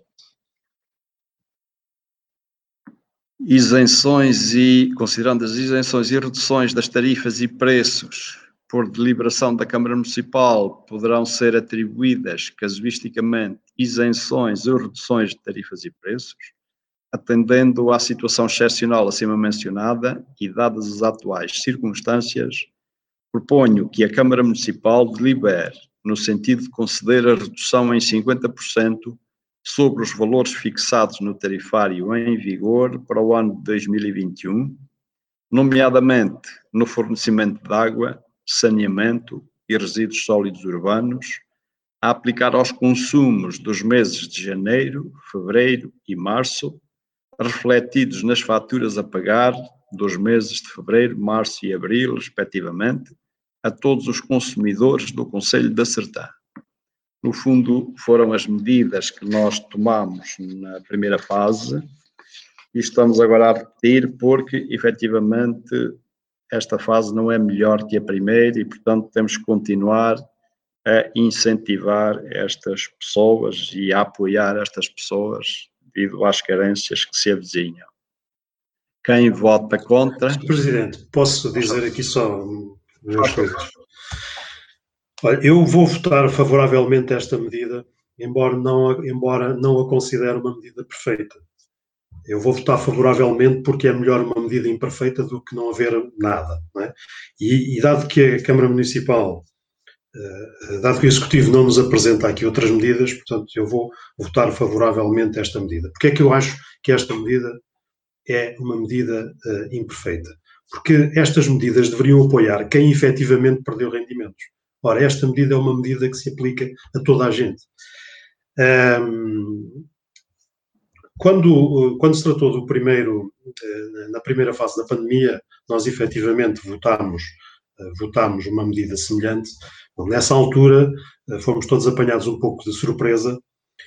Speaker 1: isenções e, considerando as isenções e reduções das tarifas e preços por deliberação da Câmara Municipal, poderão ser atribuídas casuisticamente isenções ou reduções de tarifas e preços, atendendo à situação excepcional acima mencionada e dadas as atuais circunstâncias, proponho que a Câmara Municipal delibere no sentido de conceder a redução em cinquenta por cento sobre os valores fixados no tarifário em vigor para o ano de dois mil e vinte e um, nomeadamente no fornecimento de água, saneamento e resíduos sólidos urbanos, a aplicar aos consumos dos meses de janeiro, fevereiro e março, refletidos nas faturas a pagar dos meses de fevereiro, março e abril, respectivamente, a todos os consumidores do concelho da Sertã. No fundo, foram as medidas que nós tomamos na primeira fase e estamos agora a repetir porque, efetivamente, esta fase não é melhor que a primeira e, portanto, temos que continuar a incentivar estas pessoas e a apoiar estas pessoas devido às carências que se avizinham. Quem vota contra...
Speaker 3: senhor Presidente, posso dizer aqui só duas coisas. Olha, eu vou votar favoravelmente a esta medida, embora não, embora não a considere uma medida perfeita. Eu vou votar favoravelmente porque é melhor uma medida imperfeita do que não haver nada. Não é? e, e dado que a Câmara Municipal, uh, dado que o Executivo não nos apresenta aqui outras medidas, portanto eu vou votar favoravelmente a esta medida. Porque é que eu acho que esta medida é uma medida uh, imperfeita? Porque estas medidas deveriam apoiar quem efetivamente perdeu rendimentos. Ora, esta medida é uma medida que se aplica a toda a gente. Um, quando, quando se tratou do primeiro, na primeira fase da pandemia, nós efetivamente votámos, votámos uma medida semelhante. Bom, nessa altura fomos todos apanhados um pouco de surpresa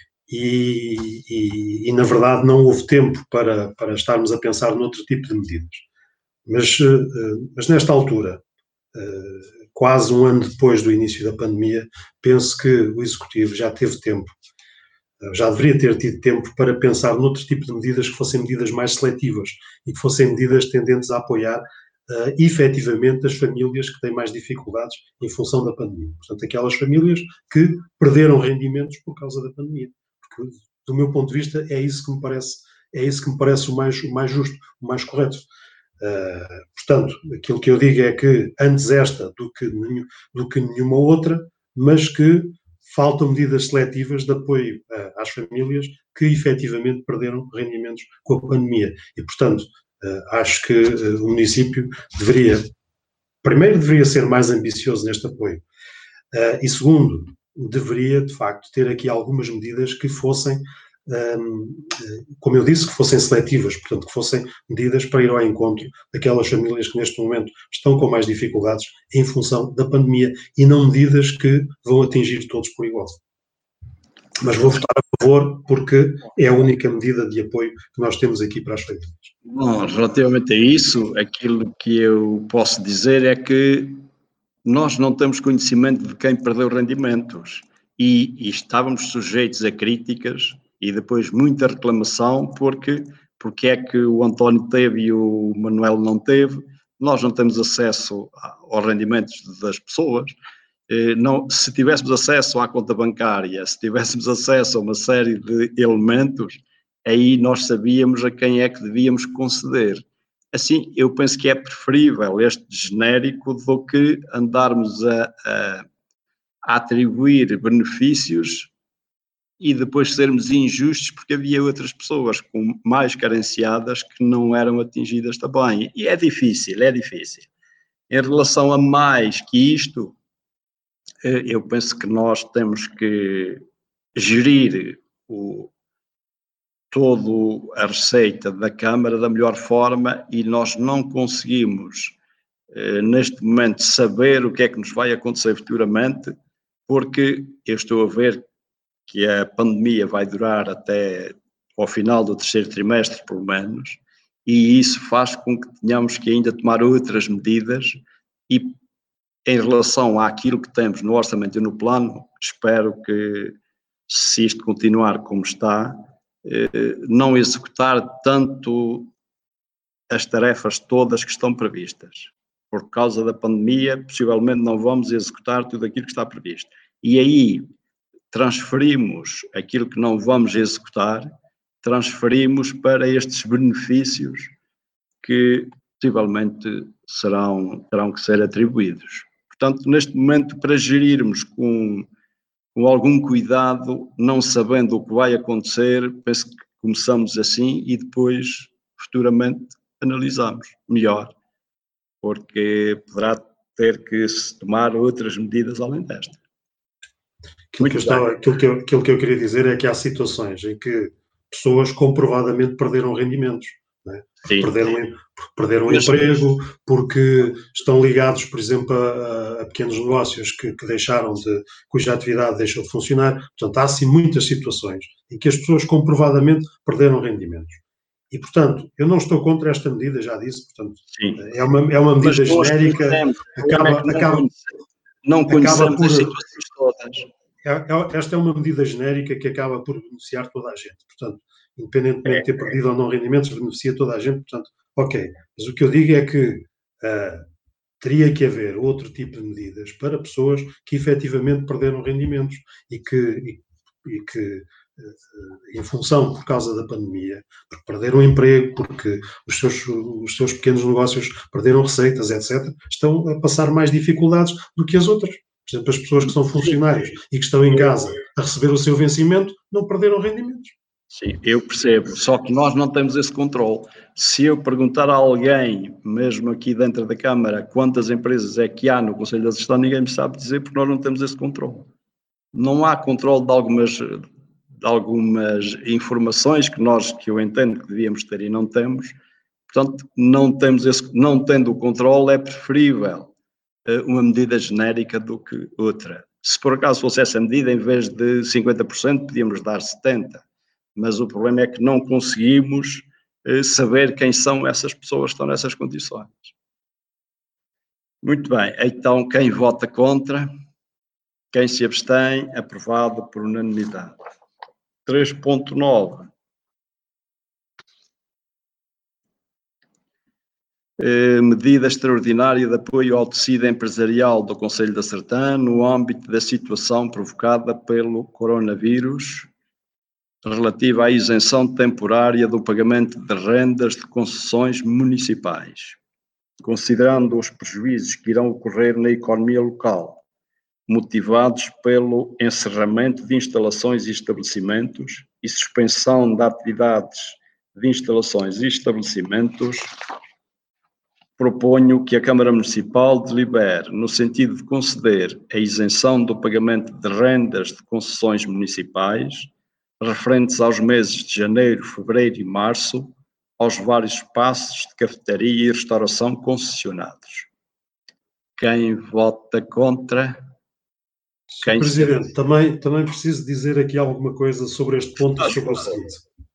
Speaker 3: e, e, e na verdade não houve tempo para, para estarmos a pensar noutro tipo de medidas. Mas, mas nesta altura, quase um ano depois do início da pandemia, penso que o Executivo já teve tempo, já deveria ter tido tempo para pensar noutro tipo de medidas que fossem medidas mais seletivas e que fossem medidas tendentes a apoiar uh, efetivamente as famílias que têm mais dificuldades em função da pandemia. Portanto, aquelas famílias que perderam rendimentos por causa da pandemia. Porque, do meu ponto de vista, é isso que me parece, é isso que me parece o mais, o mais justo, o mais correto. Uh, portanto, aquilo que eu digo é que antes esta do que, do que nenhuma outra, mas que faltam medidas seletivas de apoio uh, às famílias que efetivamente perderam rendimentos com a pandemia. E, portanto, uh, acho que uh, o município deveria, primeiro, deveria ser mais ambicioso neste apoio. Uh, e, segundo, deveria, de facto, ter aqui algumas medidas que fossem, um, como eu disse, que fossem seletivas, portanto, que fossem medidas para ir ao encontro daquelas famílias que neste momento estão com mais dificuldades em função da pandemia e não medidas que vão atingir todos por igual. Mas vou votar a favor porque é a única medida de apoio que nós temos aqui para as famílias.
Speaker 1: Bom, relativamente a isso, aquilo que eu posso dizer é que nós não temos conhecimento de quem perdeu rendimentos e, e estávamos sujeitos a críticas e depois muita reclamação porque, porque é que o António teve e o Manuel não teve. Nós não temos acesso aos rendimentos das pessoas. Não, se tivéssemos acesso à conta bancária, se tivéssemos acesso a uma série de elementos, aí nós sabíamos a quem é que devíamos conceder. Assim, eu penso que é preferível este genérico do que andarmos a, a, a atribuir benefícios e depois sermos injustos porque havia outras pessoas com mais carenciadas que não eram atingidas também. E é difícil, é difícil. Em relação a mais que isto, eu penso que nós temos que gerir o, todo a receita da Câmara da melhor forma e nós não conseguimos, neste momento, saber o que é que nos vai acontecer futuramente, porque eu estou a ver que a pandemia vai durar até ao final do terceiro trimestre, pelo menos, e isso faz com que tenhamos que ainda tomar outras medidas e, em relação àquilo que temos no orçamento e no plano, espero que, se isto continuar como está, não executar tanto as tarefas todas que estão previstas. Por causa da pandemia, possivelmente não vamos executar tudo aquilo que está previsto. E aí transferimos aquilo que não vamos executar, transferimos para estes benefícios que possivelmente serão, terão que ser atribuídos. Portanto, neste momento, para gerirmos com, com algum cuidado, não sabendo o que vai acontecer, penso que começamos assim e depois, futuramente, analisamos melhor porque poderá ter que se tomar outras medidas além desta.
Speaker 3: Aquilo que, eu estava, aquilo, que eu, aquilo que eu queria dizer é que há situações em que pessoas comprovadamente perderam rendimentos. Né? Perderam, perderam emprego, porque estão ligados, por exemplo, a, a pequenos negócios que, que deixaram de, cuja atividade deixou de funcionar. Portanto, há assim muitas situações em que as pessoas comprovadamente perderam rendimentos. E, portanto, eu não estou contra esta medida, já disse, portanto, é uma, é uma medida
Speaker 1: Mas
Speaker 3: genérica, acaba,
Speaker 1: é não,
Speaker 3: acaba,
Speaker 1: não conhecemos
Speaker 3: acaba por,
Speaker 1: as situações todas.
Speaker 3: É, esta é uma medida genérica que acaba por beneficiar toda a gente, portanto, independentemente de ter perdido ou não rendimentos, beneficia toda a gente, portanto, ok. Mas o que eu digo é que uh, teria que haver outro tipo de medidas para pessoas que efetivamente perderam rendimentos e que, e, e que uh, em função, por causa da pandemia, porque perderam emprego, porque os seus, os seus pequenos negócios perderam receitas, etcétera, estão a passar mais dificuldades do que as outras. Por exemplo, as pessoas que são funcionários e que estão em casa a receber o seu vencimento não perderam rendimentos.
Speaker 1: Sim, eu percebo, só que nós não temos esse controle. Se eu perguntar a alguém, mesmo aqui dentro da Câmara, quantas empresas é que há no Conselho de Administração, ninguém me sabe dizer, porque nós não temos esse controle. Não há controle de algumas, de algumas informações que nós, que eu entendo que devíamos ter e não temos. Portanto, não temos esse, não tendo o controle, é preferível uma medida genérica do que outra. Se por acaso fosse essa medida, em vez de cinquenta por cento, podíamos dar setenta por cento. Mas o problema é que não conseguimos eh, saber quem são essas pessoas que estão nessas condições. Muito bem, então quem vota contra, quem se abstém, aprovado por unanimidade. três ponto nove. Eh, medida extraordinária de apoio ao tecido empresarial do Concelho da Sertã no âmbito da situação provocada pelo coronavírus, relativa à isenção temporária do pagamento de rendas de concessões municipais, considerando os prejuízos que irão ocorrer na economia local, motivados pelo encerramento de instalações e estabelecimentos e suspensão de atividades de instalações e estabelecimentos, proponho que a Câmara Municipal delibere no sentido de conceder a isenção do pagamento de rendas de concessões municipais referentes aos meses de janeiro, fevereiro e março, aos vários espaços de cafetaria e restauração concessionados. Quem vota contra? Quem
Speaker 3: Presidente, se... também, também preciso dizer aqui alguma coisa sobre este ponto e sobre o seguinte.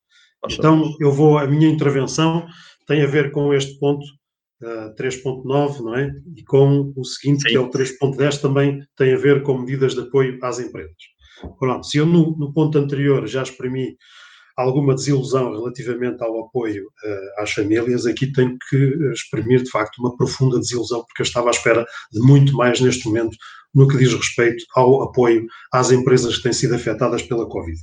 Speaker 3: Então, eu vou, a minha intervenção tem a ver com este ponto uh, três ponto nove, não é? E com o seguinte, Sim. que é o três ponto dez, também tem a ver com medidas de apoio às empresas. Pronto, se eu no, no ponto anterior já exprimi alguma desilusão relativamente ao apoio uh, às famílias, aqui tenho que exprimir de facto uma profunda desilusão, porque eu estava à espera de muito mais neste momento no que diz respeito ao apoio às empresas que têm sido afetadas pela Covid.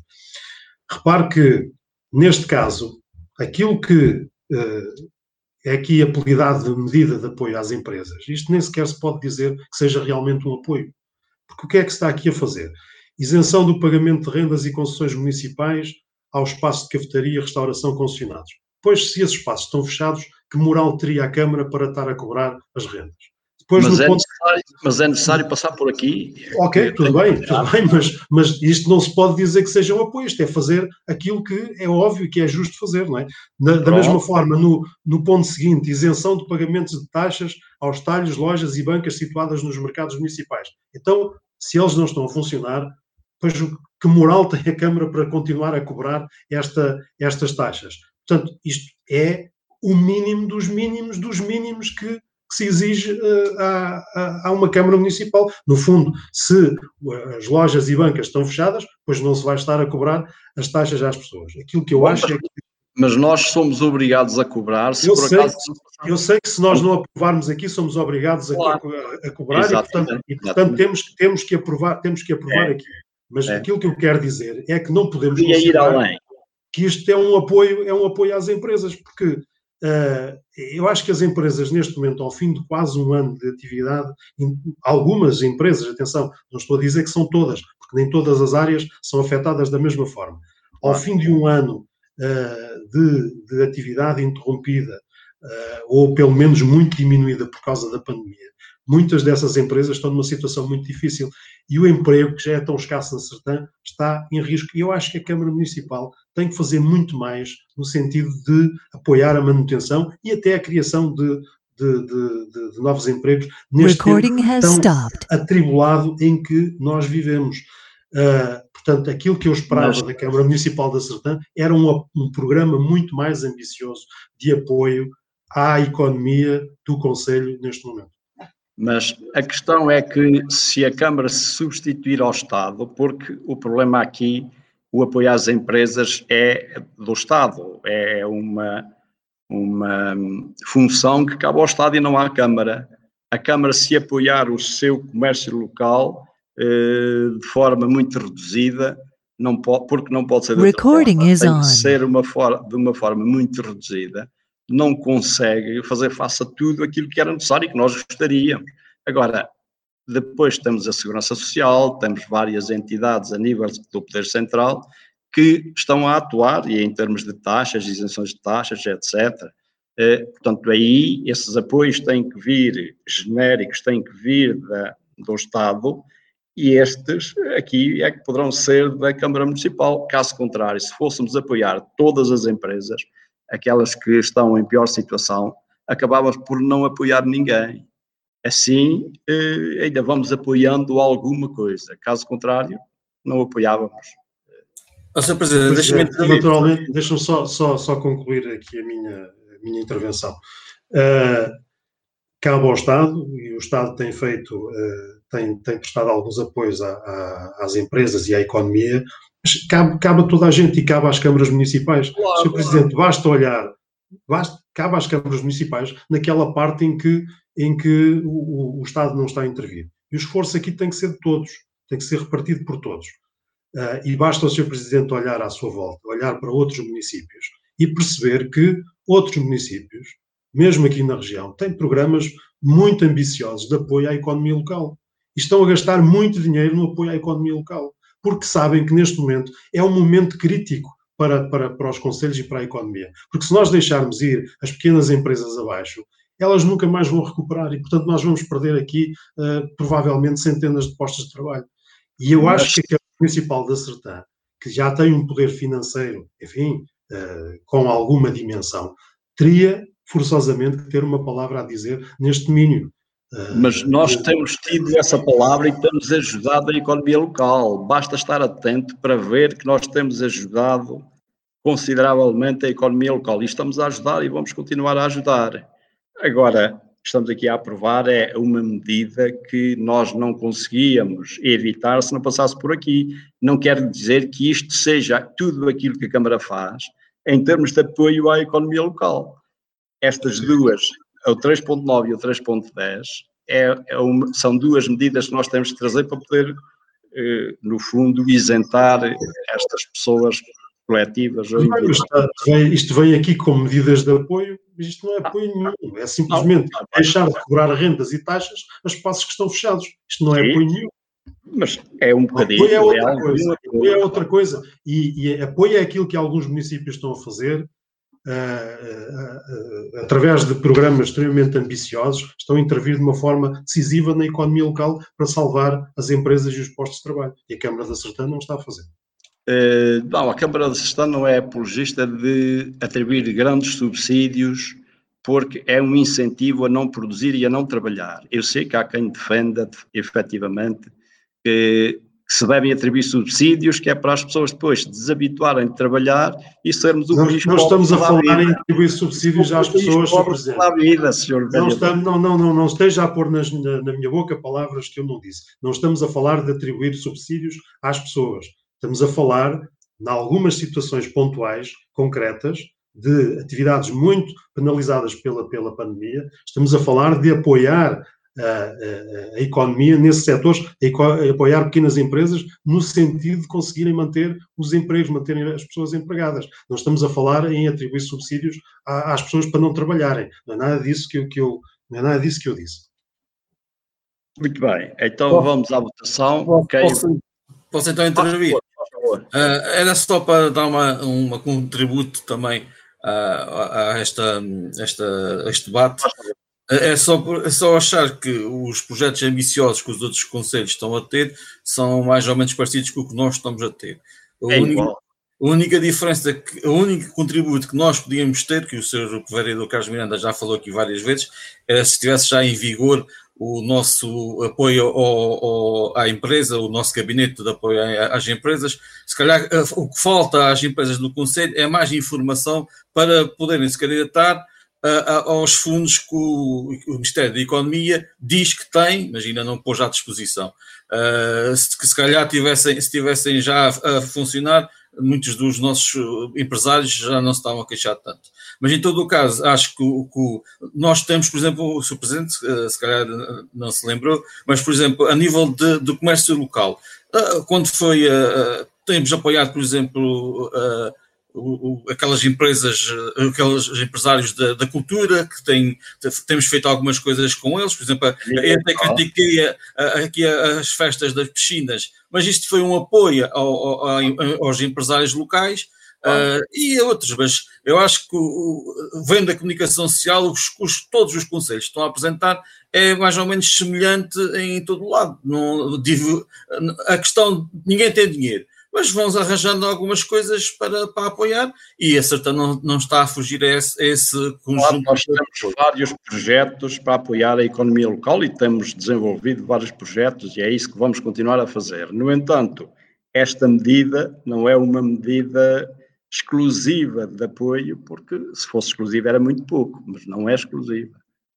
Speaker 3: Repare que, neste caso, aquilo que uh, é aqui apelidado de medida de apoio às empresas, isto nem sequer se pode dizer que seja realmente um apoio, porque o que é que se está aqui a fazer? Isenção do pagamento de rendas e concessões municipais ao espaço de cafetaria e restauração concessionados. Pois, se esses espaços estão fechados, que moral teria a Câmara para estar a cobrar as rendas? Depois,
Speaker 1: mas,
Speaker 3: no
Speaker 1: é
Speaker 3: ponto...
Speaker 1: necessário, mas é necessário passar por aqui.
Speaker 3: Ok, tudo bem, tudo bem, mas, mas isto não se pode dizer que seja um apoio, isto é fazer aquilo que é óbvio e que é justo fazer, não é? Na, da mesma forma, no, no ponto seguinte, isenção de pagamentos de taxas aos talhos, lojas e bancas situadas nos mercados municipais. Então, se eles não estão a funcionar, pois que moral tem a Câmara para continuar a cobrar esta, estas taxas? Portanto, isto é o mínimo dos mínimos dos mínimos que, que se exige uh, a, a, a uma Câmara Municipal. No fundo, se as lojas e bancas estão fechadas, pois não se vai estar a cobrar as taxas às pessoas. Aquilo que eu Bom, acho
Speaker 1: mas,
Speaker 3: é que...
Speaker 1: Mas nós somos obrigados a cobrar, se
Speaker 3: eu
Speaker 1: por
Speaker 3: sei,
Speaker 1: acaso...
Speaker 3: Eu sei que se nós não aprovarmos aqui, somos obrigados a, claro. a, a cobrar exatamente, e, portanto, e, portanto temos, temos que aprovar, temos que aprovar é. aqui. Mas é. aquilo que eu quero dizer é que não podemos
Speaker 1: Podia
Speaker 3: considerar
Speaker 1: ir além.
Speaker 3: que isto é um apoio, é um apoio às empresas, porque uh, eu acho que as empresas, neste momento, ao fim de quase um ano de atividade, algumas empresas, atenção, não estou a dizer que são todas, porque nem todas as áreas são afetadas da mesma forma. Ao fim de um ano uh, de, de atividade interrompida, uh, ou pelo menos muito diminuída por causa da pandemia. Muitas dessas empresas estão numa situação muito difícil e o emprego, que já é tão escasso na Sertã, está em risco. E eu acho que a Câmara Municipal tem que fazer muito mais no sentido de apoiar a manutenção e até a criação de, de, de, de, de novos empregos neste tempo tão atribulado em que nós vivemos. Uh, portanto, aquilo que eu esperava Mas... da Câmara Municipal da Sertã era um, um programa muito mais ambicioso de apoio à economia do Concelho neste momento.
Speaker 1: Mas a questão é que se a Câmara se substituir ao Estado, porque o problema aqui, o apoio às empresas é do Estado, é uma, uma função que cabe ao Estado e não à Câmara. A Câmara, se apoiar o seu comércio local eh, de forma muito reduzida, não pode, porque não pode ser de outra forma, tem que ser uma for, de uma forma muito reduzida, não consegue fazer face a tudo aquilo que era necessário e que nós gostaríamos. Agora, depois temos a Segurança Social, temos várias entidades a nível do Poder Central que estão a atuar, e em termos de taxas, isenções de taxas, etcétera. Eh, portanto, aí esses apoios têm que vir, genéricos, têm que vir da, do Estado, e estes aqui é que poderão ser da Câmara Municipal. Caso contrário, se fôssemos apoiar todas as empresas, aquelas que estão em pior situação, acabávamos por não apoiar ninguém. Assim, eh, ainda vamos apoiando alguma coisa. Caso contrário, não apoiávamos.
Speaker 2: Oh, senhor Presidente, deixa-me
Speaker 3: é, naturalmente, deixa-me só, só, só concluir aqui a minha, a minha intervenção. Uh, cabe ao Estado, e o Estado tem feito, uh, tem, tem prestado alguns apoios a, a, às empresas e à economia, mas cabe, cabe a toda a gente e cabe às câmaras municipais. Claro, senhor Presidente, basta olhar, basta, cabe às câmaras municipais naquela parte em que, em que o, o Estado não está a intervir. E o esforço aqui tem que ser de todos, tem que ser repartido por todos. Uh, e basta o senhor Presidente olhar à sua volta, olhar para outros municípios e perceber que outros municípios, mesmo aqui na região, têm programas muito ambiciosos de apoio à economia local. E estão a gastar muito dinheiro no apoio à economia local, porque sabem que neste momento é um momento crítico para, para, para os concelhos e para a economia. Porque se nós deixarmos ir as pequenas empresas abaixo, elas nunca mais vão recuperar e, portanto, nós vamos perder aqui, uh, provavelmente, centenas de postos de trabalho. E eu acho que a Câmara Municipal da Sertã, que já tem um poder financeiro, enfim, uh, com alguma dimensão, teria forçosamente que ter uma palavra a dizer neste domínio. Uh,
Speaker 1: Mas nós uh, temos tido essa palavra e temos ajudado a economia local. Basta estar atento para ver que nós temos ajudado consideravelmente a economia local. E estamos a ajudar e vamos continuar a ajudar. Agora, estamos aqui a aprovar é uma medida que nós não conseguíamos evitar se não passasse por aqui. Não quer dizer que isto seja tudo aquilo que a Câmara faz em termos de apoio à economia local. Estas duas, o três ponto nove e o três ponto dez, é, é uma, são duas medidas que nós temos que trazer para poder, eh, no fundo, isentar estas pessoas coletivas.
Speaker 3: Isto vem, isto vem aqui como medidas de apoio, mas isto não é apoio nenhum, é simplesmente deixar de cobrar rendas e taxas a espaços que estão fechados. Isto não é
Speaker 1: Sim,
Speaker 3: apoio nenhum.
Speaker 1: Mas é um bocadinho.
Speaker 3: Apoio é outra é coisa. Apoio é outra coisa. E, e apoio é aquilo que alguns municípios estão a fazer, uh, uh, uh, através de programas extremamente ambiciosos, estão a intervir de uma forma decisiva na economia local para salvar as empresas e os postos de trabalho. E a Câmara da Sertã não está a fazer.
Speaker 1: Uh, não, a Câmara de Sertã não é apologista de atribuir grandes subsídios porque é um incentivo a não produzir e a não trabalhar. Eu sei que há quem defenda, efetivamente, que, que se devem atribuir subsídios, que é para as pessoas depois se desabituarem de trabalhar e sermos o
Speaker 3: não,
Speaker 1: país
Speaker 3: não estamos a falar em atribuir subsídios às pessoas, senhor Presidente.
Speaker 1: Vida, senhor
Speaker 3: não, estamos, não, não, não, não esteja a pôr nas, na, na minha boca palavras que eu não disse. Não estamos a falar de atribuir subsídios às pessoas. Estamos a falar, em algumas situações pontuais, concretas, de atividades muito penalizadas pela, pela pandemia. Estamos a falar de apoiar a, a, a economia nesses setores, a apoiar pequenas empresas no sentido de conseguirem manter os empregos, manterem as pessoas empregadas. Não estamos a falar em atribuir subsídios às pessoas para não trabalharem. Não é nada disso que eu, que eu, não é nada disso que eu disse.
Speaker 1: Muito bem. Então Bom, vamos à votação.
Speaker 2: Posso, okay. posso, posso então intervir? Uh, era só para dar uma, uma contributo também a, a esta, esta, este debate. É só, é só achar que os projetos ambiciosos que os outros conselhos estão a ter são mais ou menos parecidos com o que nós estamos a ter. O
Speaker 1: é
Speaker 2: único,
Speaker 1: igual.
Speaker 2: A única diferença, que, o único contributo que nós podíamos ter, que o senhor vereador Carlos Miranda já falou aqui várias vezes, era se estivesse já em vigor o nosso apoio ao, ao, à empresa, o nosso gabinete de apoio às empresas. Se calhar o que falta às empresas do Conselho é mais informação para poderem se candidatar aos fundos que o, o Ministério da Economia diz que tem, mas ainda não pôs à disposição. Uh, se, se calhar tivessem, se tivessem já a, a funcionar, muitos dos nossos empresários já não se estavam a queixar tanto. Mas em todo o caso, acho que, o, que nós temos, por exemplo, o senhor Presidente, uh, se calhar não se lembrou, mas, por exemplo, a nível de, de comércio local, uh, quando foi, uh, temos apoiado, por exemplo, uh, O, o, aquelas empresas, aqueles empresários da, da cultura que têm, temos feito algumas coisas com eles, por exemplo, eu até critiquei a, a, aqui as festas das piscinas, mas isto foi um apoio ao, ao, aos empresários locais uh, e a outros, mas eu acho que o, vendo da comunicação social, os, os, todos os conselhos que estão a apresentar é mais ou menos semelhante em todo o lado. Não, a questão, ninguém tem dinheiro, mas vamos arranjando algumas coisas para, para apoiar e a Sertã não, não está a fugir a esse, a esse conjunto.
Speaker 1: Claro, nós temos vários projetos para apoiar a economia local e temos desenvolvido vários projetos e é isso que vamos continuar a fazer. No entanto, esta medida não é uma medida exclusiva de apoio, porque se fosse exclusiva era muito pouco, mas não é exclusiva.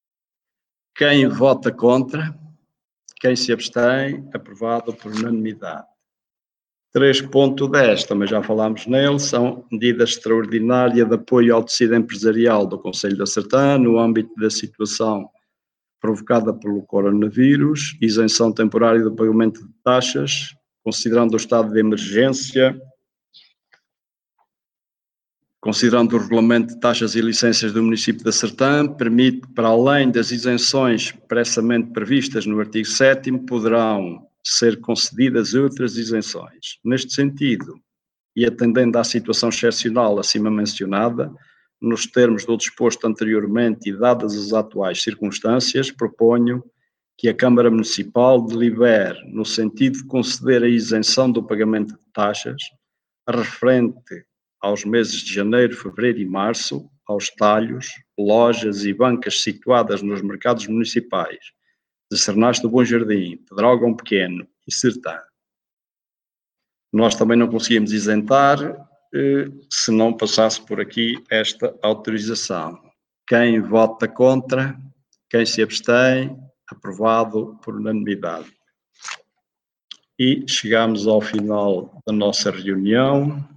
Speaker 1: Quem vota contra, quem se abstém, aprovado por unanimidade. três ponto dez, também já falámos nele, são medidas extraordinárias de apoio ao tecido empresarial do Conselho da Sertã no âmbito da situação provocada pelo coronavírus, isenção temporária do pagamento de taxas, considerando o estado de emergência, considerando o regulamento de taxas e licenças do município da Sertã, permite, para além das isenções expressamente previstas no artigo sétimo, poderão ser concedidas outras isenções. Neste sentido, e atendendo à situação excepcional acima mencionada, nos termos do disposto anteriormente e dadas as atuais circunstâncias, proponho que a Câmara Municipal delibere no sentido de conceder a isenção do pagamento de taxas referente aos meses de janeiro, fevereiro e março, aos talhos, lojas e bancas situadas nos mercados municipais de Sernaste do Bom Jardim, Pedrógão Pequeno e Sertã. Nós também não conseguimos isentar eh, se não passasse por aqui esta autorização. Quem vota contra, quem se abstém, aprovado por unanimidade. E chegamos ao final da nossa reunião.